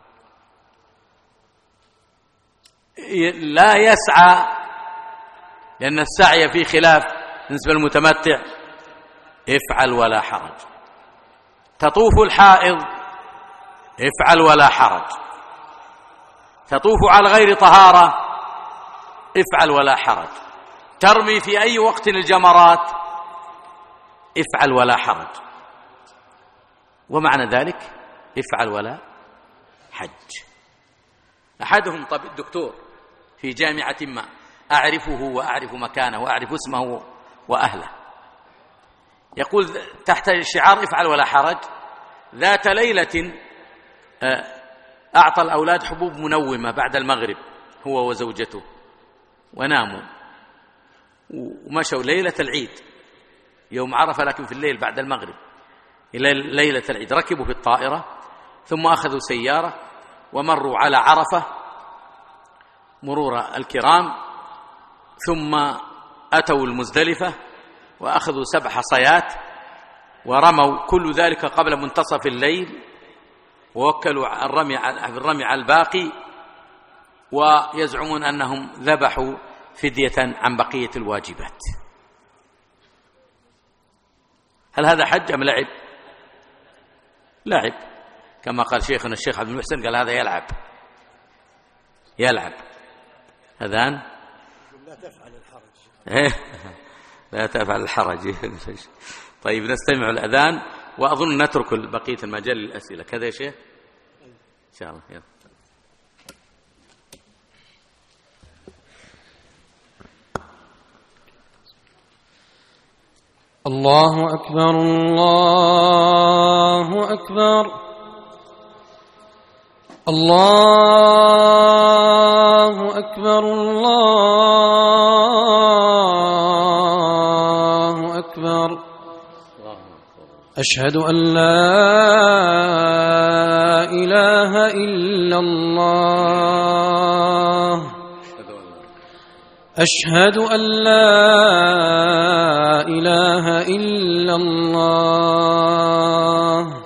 لا يسعى لأن السعي فيه خلاف بالنسبة للمتمتع افعل ولا حرج. تطوف الحائض افعل ولا حرج، تطوف على غير طهارة افعل ولا حرج، ترمي في أي وقت الجمرات افعل ولا حرج. ومعنى ذلك افعل ولا حج. أحدهم طب الدكتور في جامعة ما أعرفه وأعرف مكانه وأعرف اسمه وأهله، يقول تحت شعار افعل ولا حرج ذات ليلة أعطى الأولاد حبوب منومة بعد المغرب هو وزوجته وناموا ومشوا ليلة العيد يوم عرفة، لكن في الليل بعد المغرب إلى ليلة العيد ركبوا في الطائرة ثم أخذوا سيارة ومروا على عرفة مرور الكرام، ثم أتوا المزدلفة وأخذوا 7 حصيات ورموا كل ذلك قبل منتصف الليل، ووكلوا الرمي على الباقي، ويزعمون أنهم ذبحوا فدية عن بقية الواجبات. هل هذا حج أم لعب؟ لعب، كما قال شيخنا الشيخ عبد المحسن قال هذا يلعب. أذان لا تفعل الحرج. لا تفعل الحرج. طيب نستمع الأذان، وأظن نترك بقية المجال للأسئلة كذا يا شيخ إن شاء الله. يلا. الله أكبر الله أكبر الله أكبر الله أكبر. أشهد أن لا إله إلا الله أشهد أن لا إله إلا الله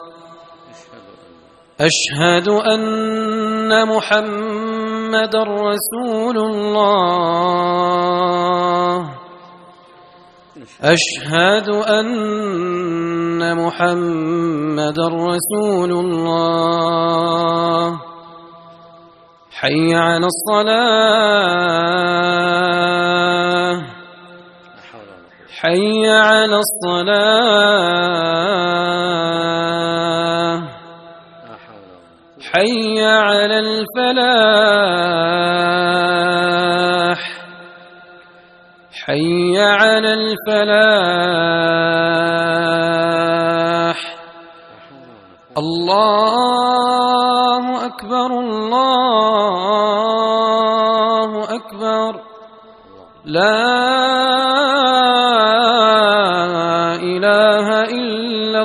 أشهد أن محمدًا رسول الله أشهد أن محمدًا رسول الله. حي على الصلاة حي على الصلاة حي على الفلاح حي على الفلاح. الله أكبر الله أكبر. لا إله إلا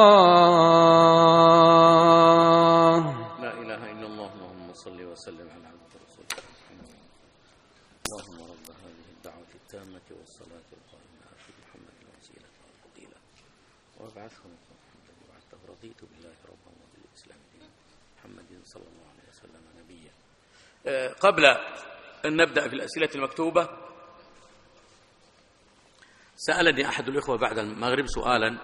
الله. لا إله إلا الله. اللهم صل وسلم على عبدك ورسولك محمد. اللهم رب هذه الدعوة التامة والصلاة القائمة آت محمد الوسيلة والفضيلة وابعثه مقام الذي وعدته. رضيت بالله ربا وبالإسلام دينا محمد صلى الله عليه وسلم نبيا. قبل أن نبدأ في الأسئلة المكتوبة، سألني أحد الإخوة بعد المغرب سؤالا،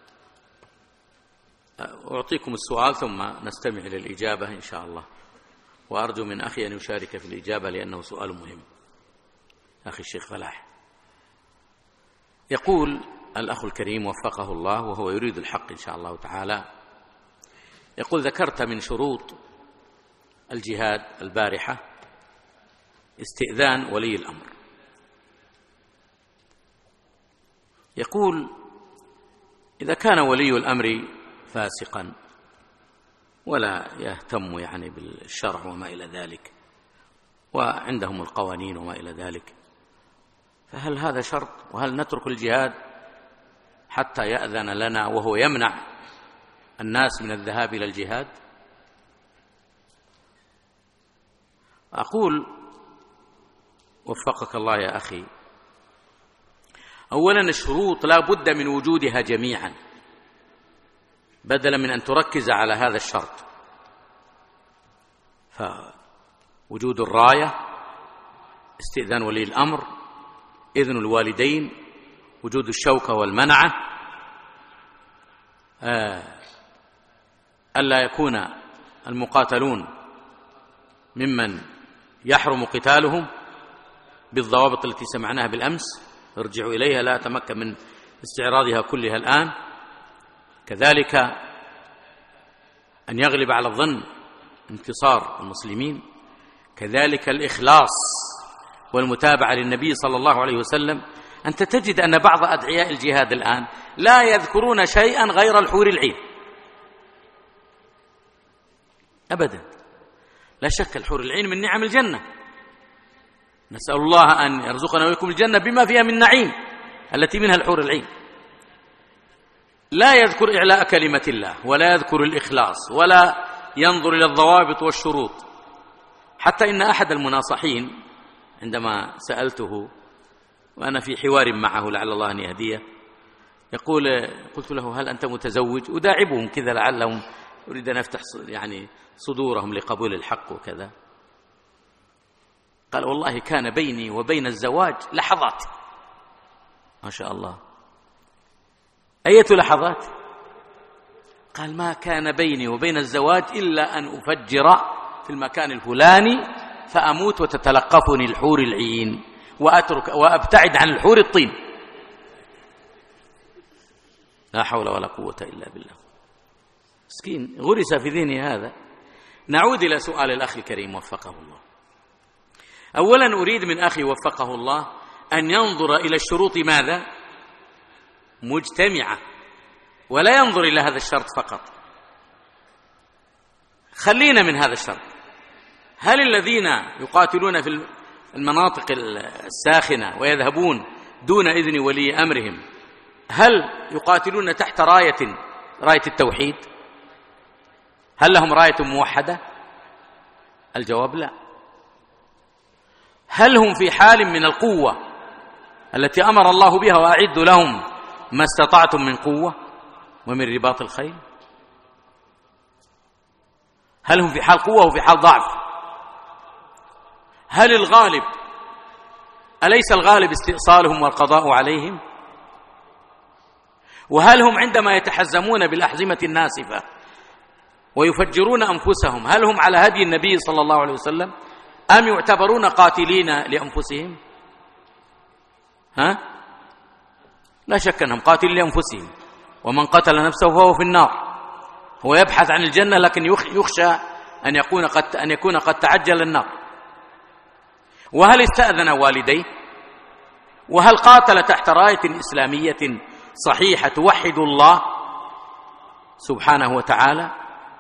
أعطيكم السؤال ثم نستمع إلى الإجابة إن شاء الله، وأرجو من أخي أن يشارك في الإجابة لأنه سؤال مهم. أخي الشيخ فلاح يقول الأخ الكريم وفقه الله وهو يريد الحق إن شاء الله تعالى، يقول: ذكرت من شروط الجهاد البارحة استئذان ولي الأمر. يقول: إذا كان ولي الأمر فاسقا ولا يهتم يعني بالشرع وما إلى ذلك، وعندهم القوانين وما إلى ذلك، فهل هذا شرط؟ وهل نترك الجهاد حتى يأذن لنا وهو يمنع الناس من الذهاب إلى الجهاد؟ أقول وفقك الله يا أخي، أولا الشروط لا بد من وجودها جميعا، بدلا من أن تركز على هذا الشرط. فوجود الراية، استئذان ولي الأمر، إذن الوالدين، وجود الشوكة والمنعة، ألا يكون المقاتلون ممن يحرم قتالهم بالضوابط التي سمعناها بالأمس، ارجعوا إليها لا أتمكن من استعراضها كلها الآن. كذلك أن يغلب على الظن انتصار المسلمين، كذلك الإخلاص والمتابعة للنبي صلى الله عليه وسلم. أنت تجد أن بعض أدعياء الجهاد الآن لا يذكرون شيئا غير الحور العين أبدا. لا شك الحور العين من نعم الجنة، نسأل الله أن يرزقنا ويكم الجنة بما فيها من نعيم التي منها الحور العين. لا يذكر إعلاء كلمة الله، ولا يذكر الإخلاص، ولا ينظر إلى الضوابط والشروط. حتى إن أحد المناصحين عندما سألته وأنا في حوار معه لعل الله أن يهديه، قلت له: هل أنت متزوج؟ أداعبهم كذا لعلهم أريد أن أفتح يعني صدورهم لقبول الحق وكذا. قال: والله كان بيني وبين الزواج لحظات. ما شاء الله. أية لحظات؟ قال: ما كان بيني وبين الزواج إلا أن أفجر في المكان الفلاني فأموت وتتلقفني الحور العين، وأبتعد عن الحور الطين. لا حول ولا قوة إلا بالله. مسكين غرس في ذهني هذا. نعود إلى سؤال الأخ الكريم وفقه الله. أولا أريد من أخي وفقه الله أن ينظر إلى الشروط ماذا؟ مجتمعة، ولا ينظر إلى هذا الشرط فقط. خلينا من هذا الشرط. هل الذين يقاتلون في المناطق الساخنة ويذهبون دون إذن ولي أمرهم هل يقاتلون تحت راية التوحيد؟ هل لهم راية موحدة؟ الجواب لا. هل هم في حال من القوة التي أمر الله بها وأعدوا لهم ما استطعتم من قوة ومن رباط الخيل؟ هل هم في حال قوة وفي حال ضعف؟ هل الغالب أليس الغالب استئصالهم والقضاء عليهم؟ وهل هم عندما يتحزمون بالأحزمة الناسفة ويفجرون أنفسهم هل هم على هدي النبي صلى الله عليه وسلم أم يعتبرون قاتلين لأنفسهم؟ لا شك أنهم قاتلين لأنفسهم، ومن قتل نفسه فهو في النار. هو يبحث عن الجنة لكن يخشى أن يكون قد تعجل النار. وهل استأذن والديه؟ وهل قاتل تحت راية إسلامية صحيحة توحد الله سبحانه وتعالى؟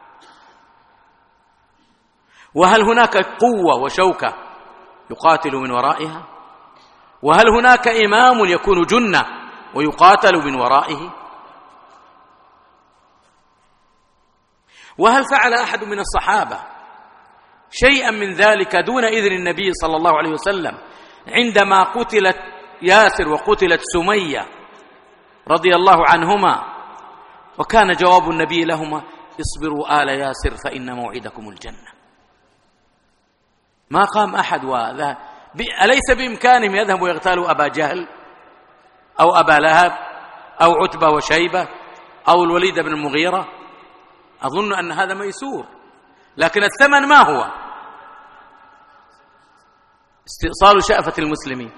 وهل هناك قوة وشوكة يقاتل من ورائها؟ وهل هناك إمام يكون جنة ويقاتل من ورائه؟ وهل فعل أحد من الصحابة شيئا من ذلك دون إذن النبي صلى الله عليه وسلم عندما قتلت ياسر وقتلت سمية رضي الله عنهما، وكان جواب النبي لهما: اصبروا آل ياسر فإن موعدكم الجنة. ما قام أحد وذهب. أليس بإمكانهم يذهبوا ويغتالوا أبا جهل أو أبا لهب أو عتبة وشيبة أو الوليد بن المغيرة؟ أظن أن هذا ميسور، لكن الثمن ما هو؟ استئصال شأفة المسلمين.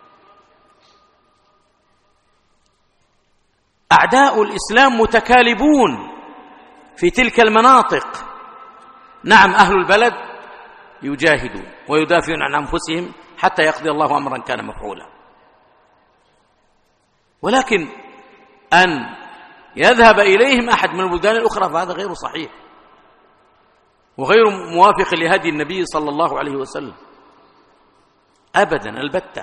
أعداء الإسلام متكالبون في تلك المناطق. نعم، أهل البلد يجاهدون ويدافعون عن أنفسهم حتى يقضي الله أمرا كان مفعولا، ولكن أن يذهب إليهم أحد من البلدان الأخرى فهذا غير صحيح وغير موافق لهدي النبي صلى الله عليه وسلم أبدا البتة.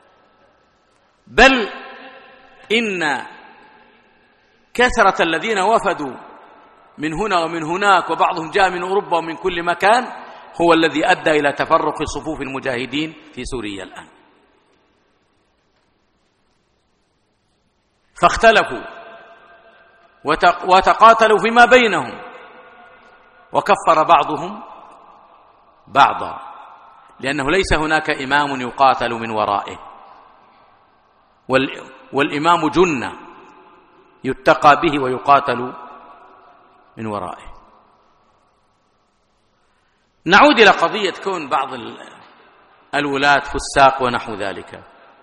بل إن كثرة الذين وفدوا من هنا ومن هناك وبعضهم جاء من أوروبا ومن كل مكان هو الذي أدى إلى تفرق صفوف المجاهدين في سوريا الآن. فاختلفوا وتقاتلوا فيما بينهم، وكفر بعضهم بعضا، لأنه ليس هناك إمام يقاتل من ورائه، والإمام جنة يتقى به ويقاتل من ورائه. نعود إلى قضية كون بعض الولاة فساق ونحو ذلك.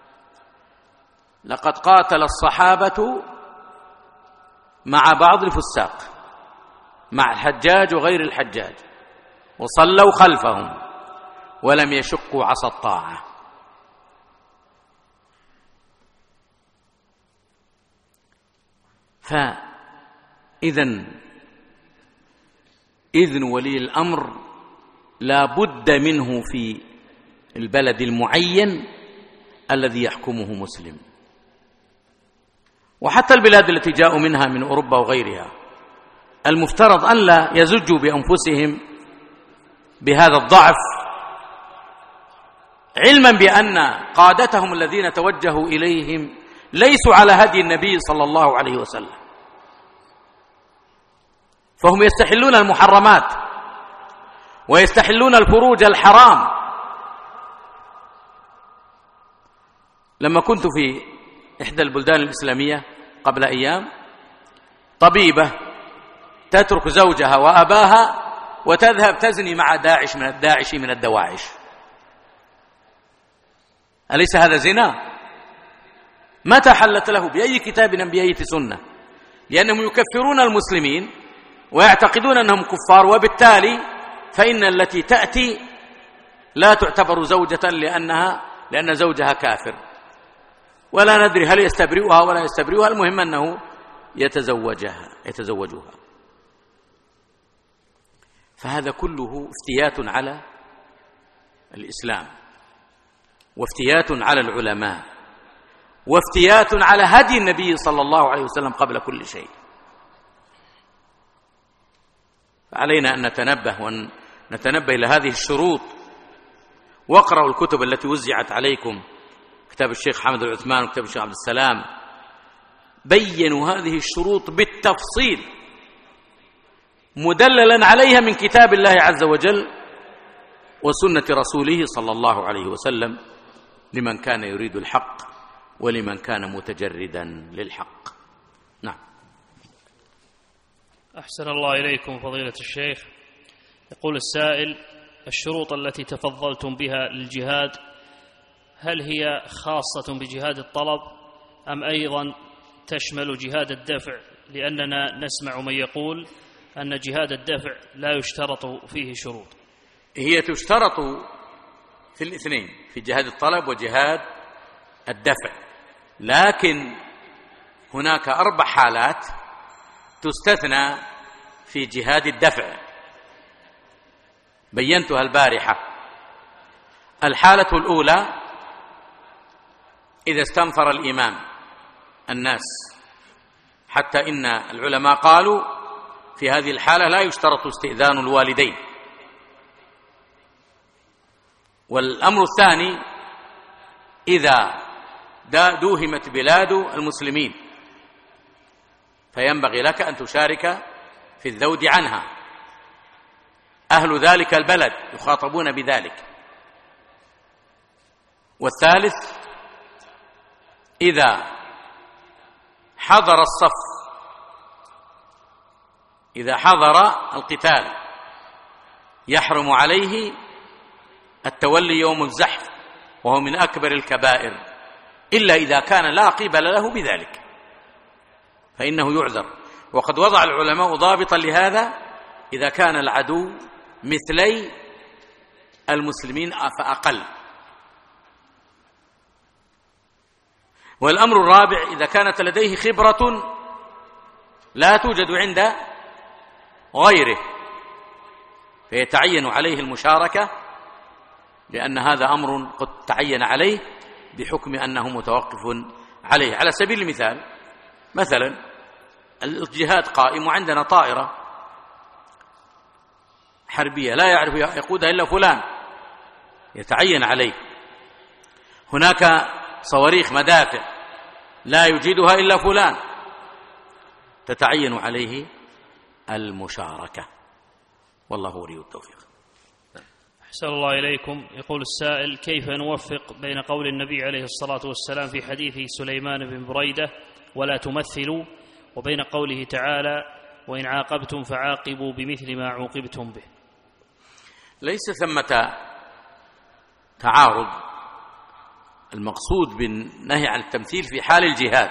لقد قاتل الصحابة مع بعض الفساق، مع الحجاج وغير الحجاج، وصلوا خلفهم ولم يشقوا عصا الطاعة. فإذن إذن ولي الأمر لا بد منه في البلد المعين الذي يحكمه مسلم. وحتى البلاد التي جاءوا منها من أوروبا وغيرها المفترض أن لا يزجوا بأنفسهم بهذا الضعف، علما بأن قادتهم الذين توجهوا إليهم ليسوا على هدي النبي صلى الله عليه وسلم، فهم يستحلون المحرمات ويستحلون الفروج الحرام. لما كنت في إحدى البلدان الإسلامية قبل أيام، طبيبة تترك زوجها وأباها وتذهب تزني مع داعش من الدواعش. أليس هذا زنا؟ متى حلت له؟ بأي كتاب أم بأي سنة؟ لأنهم يكفرون المسلمين ويعتقدون أنهم كفار، وبالتالي فإن التي تأتي لا تعتبر زوجة لأن زوجها كافر، ولا ندري هل يستبرئها ولا يستبرئها، المهم أنه يتزوجها. فهذا كله افتيات على الإسلام، وافتيات على العلماء، وافتيات على هدي النبي صلى الله عليه وسلم قبل كل شيء. علينا أن نتنبه إلى هذه الشروط. واقرأوا الكتب التي وزعت عليكم، كتاب الشيخ حامد العثمان وكتاب الشيخ عبد السلام، بينوا هذه الشروط بالتفصيل مدللا عليها من كتاب الله عز وجل وسنة رسوله صلى الله عليه وسلم، لمن كان يريد الحق ولمن كان متجردا للحق. نعم. أحسن الله إليكم فضيلة الشيخ. يقول السائل: الشروط التي تفضلتم بها للجهاد هل هي خاصة بجهاد الطلب أم أيضا تشمل جهاد الدفع؟ لأننا نسمع من يقول أن جهاد الدفع لا يشترط فيه شروط. هي تشترط في الاثنين، في جهاد الطلب وجهاد الدفع، لكن هناك 4 حالات تستثنى في جهاد الدفع بينتها البارحة. الحالة الأولى: إذا استنفر الإمام الناس، حتى إن العلماء قالوا في هذه الحالة لا يشترط استئذان الوالدين. والأمر الثاني: إذا دوهمت بلاد المسلمين فينبغي لك أن تشارك في الذود عنها، أهل ذلك البلد يخاطبون بذلك. والثالث: إذا حضر الصف، إذا حضر القتال يحرم عليه التولي يوم الزحف، وهو من أكبر الكبائر، إلا إذا كان لا قبل له بذلك فإنه يعذر. وقد وضع العلماء ضابطا لهذا: إذا كان العدو مثلي المسلمين فأقل. والأمر الرابع: إذا كانت لديه خبرة لا توجد عند غيره فيتعين عليه المشاركة، لأن هذا أمر قد تعين عليه بحكم أنه متوقف عليه. على سبيل المثال، مثلا الجهاد قائم وعندنا طائرة حربية لا يعرف يقودها إلا فلان، يتعين عليه. هناك صواريخ مدافع لا يجيدها إلا فلان، تتعين عليه المشاركة، والله ولي التوفيق. أحسن الله إليكم. يقول السائل: كيف نوفق بين قول النبي عليه الصلاة والسلام في حديث سليمان بن بريدة ولا تمثلوا، وبين قوله تعالى: وإن عاقبتم فعاقبوا بمثل ما عوقبتم به؟ ليس ثمة تعارض. المقصود بالنهي عن التمثيل في حال الجهاد.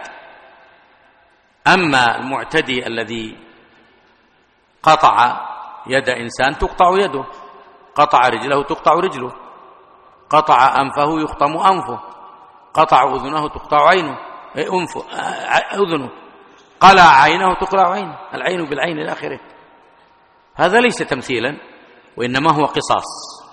أما المعتدي الذي قطع يد إنسان تقطع يده، قطع رجله تقطع رجله، قطع أنفه يخطم أنفه، قطع أذنه تقطع عينه أذنه، قلع عينه تقلع عينه، العين بالعين إلى آخره. هذا ليس تمثيلا، وإنما هو قصاص،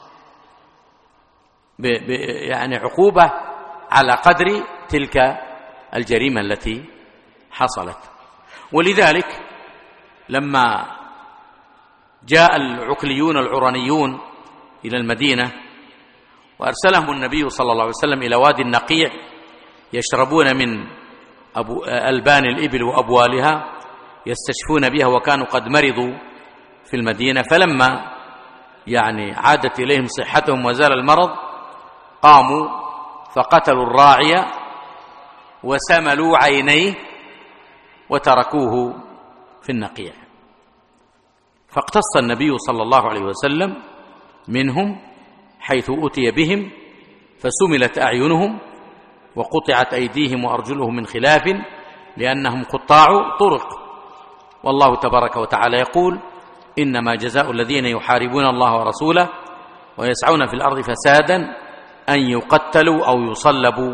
يعني عقوبة على قدر تلك الجريمة التي حصلت. ولذلك لما جاء العكليون العرنيون إلى المدينة وأرسلهم النبي صلى الله عليه وسلم إلى وادي النقيع يشربون من ألبان الإبل وأبوالها يستشفون بها، وكانوا قد مرضوا في المدينة، فلما عادت إليهم صحتهم وزال المرض قاموا فقتلوا الراعي وسملوا عينيه وتركوه في النقيع. فاقتص النبي صلى الله عليه وسلم منهم حيث أتي بهم فسملت أعينهم وقطعت أيديهم وأرجلهم من خلاف لأنهم قطاع طرق. والله تبارك وتعالى يقول: إنما جزاء الذين يحاربون الله ورسوله ويسعون في الأرض فسادا أن يقتلوا أو يصلبوا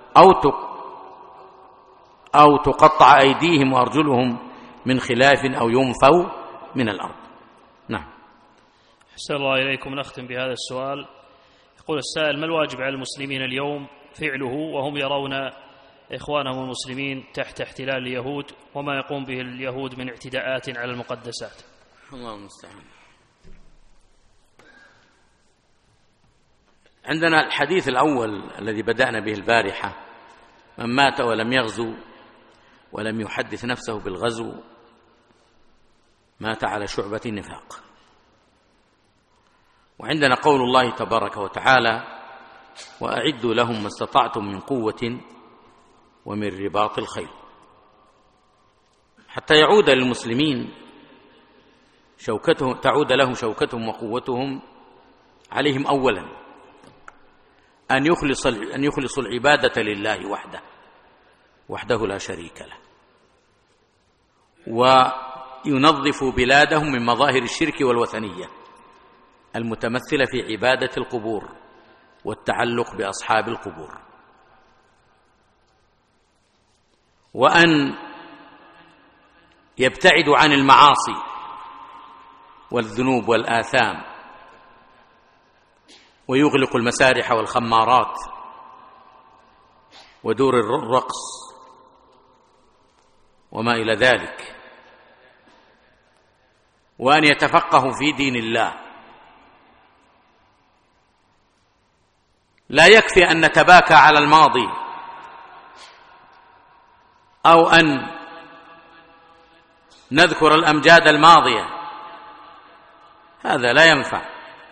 أو تقطع أيديهم وأرجلهم من خلاف أو ينفوا من الأرض. نعم. أحسن الله إليكم. نختم بهذا السؤال. يقول السائل: ما الواجب على المسلمين اليوم فعله وهم يرون إخوانهم المسلمين تحت احتلال اليهود وما يقوم به اليهود من اعتداءات على المقدسات؟ الله المستعان. عندنا الحديث الأول الذي بدأنا به البارحة: من مات ولم يغزو ولم يحدث نفسه بالغزو مات على شعبة النفاق. وعندنا قول الله تبارك وتعالى: وأعدوا لهم ما استطعتم من قوة ومن رباط الخيل، حتى يعود للمسلمين تعود لهم شوكتهم وقوتهم عليهم أولا أن يخلصوا العبادة لله وحده لا شريك له، وينظفوا بلادهم من مظاهر الشرك والوثنية المتمثلة في عبادة القبور والتعلق بأصحاب القبور، وأن يبتعدوا عن المعاصي والذنوب والآثام، ويغلقوا المسارح والخمارات ودور الرقص وما إلى ذلك، وأن يتفقهوا في دين الله. لا يكفي أن نتباكى على الماضي أو أن نذكر الأمجاد الماضية، هذا لا ينفع.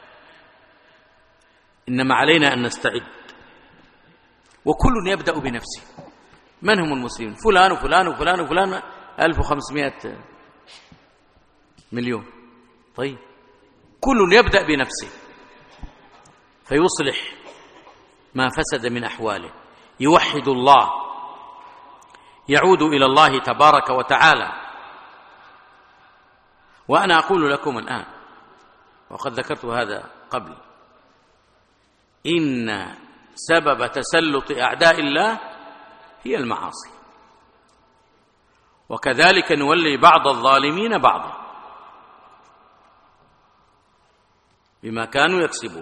إنما علينا أن نستعد، وكل يبدأ بنفسه. من هم المسلمين؟ فلان وفلان وفلان وفلان، 1500 مليون. طيب، كل يبدأ بنفسه فيصلح ما فسد من أحواله، يوحد الله، يعود إلى الله تبارك وتعالى. وأنا أقول لكم الآن، وقد ذكرت هذا قبل، إن سبب تسلط أعداء الله هي المعاصي، وكذلك نولي بعض الظالمين بعضا بما كانوا يكسبون.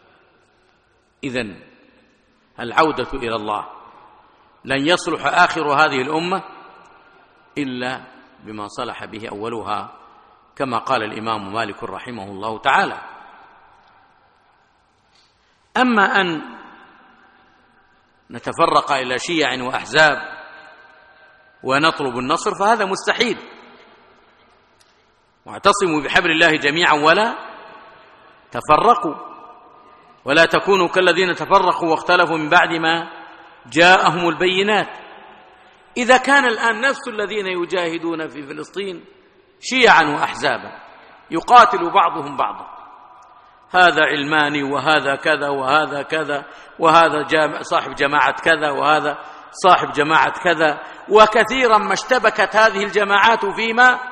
إذن العودة إلى الله. لن يصلح آخر هذه الأمة إلا بما صلح به أولها، كما قال الإمام مالك رحمه الله تعالى. أما أن نتفرق إلى شيع وأحزاب ونطلب النصر فهذا مستحيل. واعتصموا بحبل الله جميعا ولا تفرقوا، ولا تكونوا كالذين تفرقوا واختلفوا من بعد ما جاءهم البينات. إذا كان الآن نفس الذين يجاهدون في فلسطين شيعا وأحزابا يقاتل بعضهم بعضا، هذا علماني وهذا كذا وهذا كذا، وهذا صاحب جماعة كذا وهذا صاحب جماعة كذا، وكثيرا ما اشتبكت هذه الجماعات فيما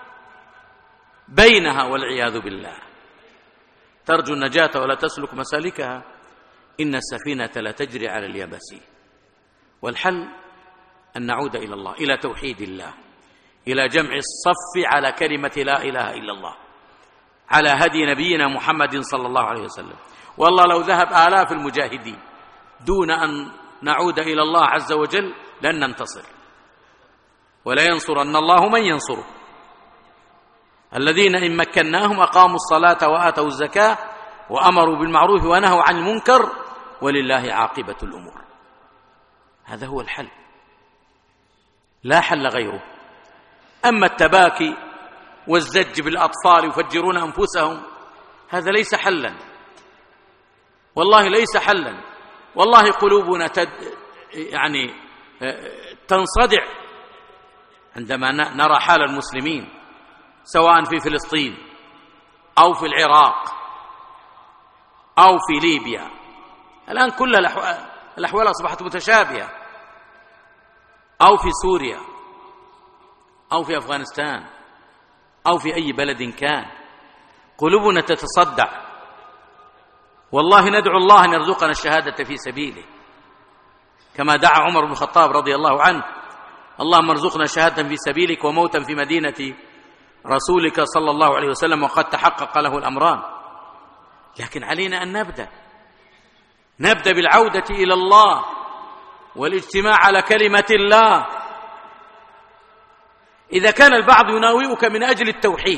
بينها والعياذ بالله. ترجو النجاة ولا تسلك مسالكها، إن السفينة لا تجري على اليابس. والحل أن نعود إلى الله، إلى توحيد الله، إلى جمع الصف على كلمة لا إله إلا الله، على هدي نبينا محمد صلى الله عليه وسلم. والله لو ذهب آلاف المجاهدين دون أن نعود إلى الله عز وجل لن ننتصر، ولا ينصرن الله من ينصره. الذين إن مكناهم أقاموا الصلاة وآتوا الزكاة وأمروا بالمعروف ونهوا عن المنكر ولله عاقبة الأمور. هذا هو الحل، لا حل غيره. أما التباكي والزج بالأطفال يفجرون أنفسهم، هذا ليس حلا، والله ليس حلا. والله قلوبنا تنصدع عندما نرى حال المسلمين، سواء في فلسطين أو في العراق أو في ليبيا الآن كل الأحوال أصبحت متشابهة، أو في سوريا أو في أفغانستان أو في أي بلد كان، قلوبنا تتصدع. والله ندعو الله أن يرزقنا الشهادة في سبيله، كما دعا عمر بن الخطاب رضي الله عنه: اللهم ارزقنا شهادة في سبيلك وموتا في مدينة رسولك صلى الله عليه وسلم وقد تحقق له الأمران. لكن علينا أن نبدأ بالعودة إلى الله والاجتماع على كلمة الله. إذا كان البعض يناوئك من أجل التوحيد،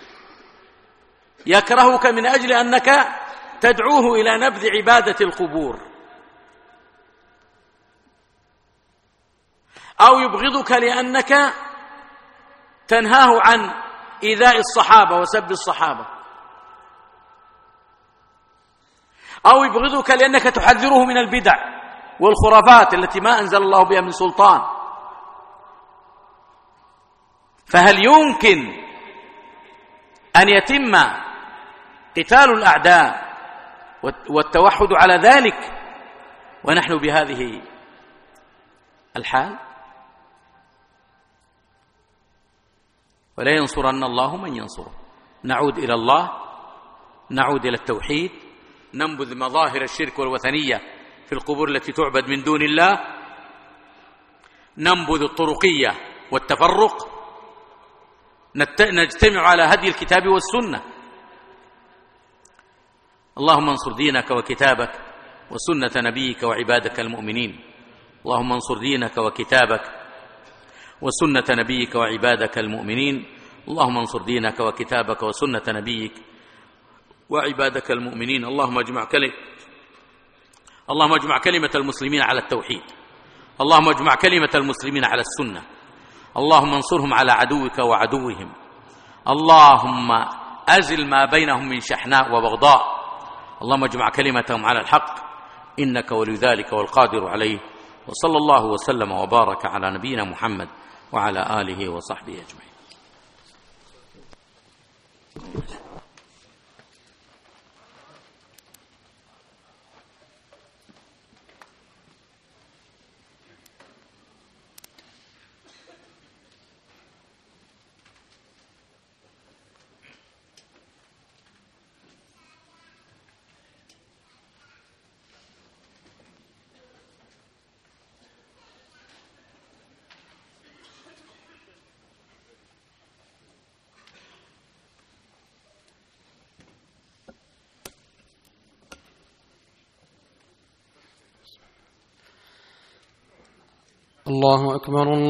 يكرهك من أجل أنك تدعوه إلى نبذ عبادة القبور، أو يبغضك لأنك تنهاه عن إيذاء الصحابة وسب الصحابة، أو يبغضك لأنك تحذره من البدع والخرافات التي ما أنزل الله بها من سلطان، فهل يمكن أن يتم قتال الأعداء والتوحد على ذلك ونحن بهذه الحال؟ ولا ينصرن الله من ينصره. نعود إلى الله، نعود إلى التوحيد، ننبذ مظاهر الشرك والوثنية في القبور التي تعبد من دون الله، ننبذ الطرقية والتفرق، نجتمع على هدي الكتاب والسنة. اللهم انصر دينك وكتابك وسنة نبيك وعبادك المؤمنين. اللهم انصر دينك وكتابك وسنة نبيك وعبادك المؤمنين. اللهم انصر دينك وكتابك وسنة نبيك وعبادك المؤمنين. اللهم اجمع كلمة المسلمين على التوحيد. اللهم اجمع كلمة المسلمين على السنة. اللهم انصرهم على عدوك وعدوهم. اللهم أزل ما بينهم من شحناء وبغضاء. اللهم اجمع كلمتهم على الحق، إنك ولي ذلك والقادر عليه. وصلى الله وسلم وبارك على نبينا محمد وعلى آله وصحبه أجمعين. الله أكبر.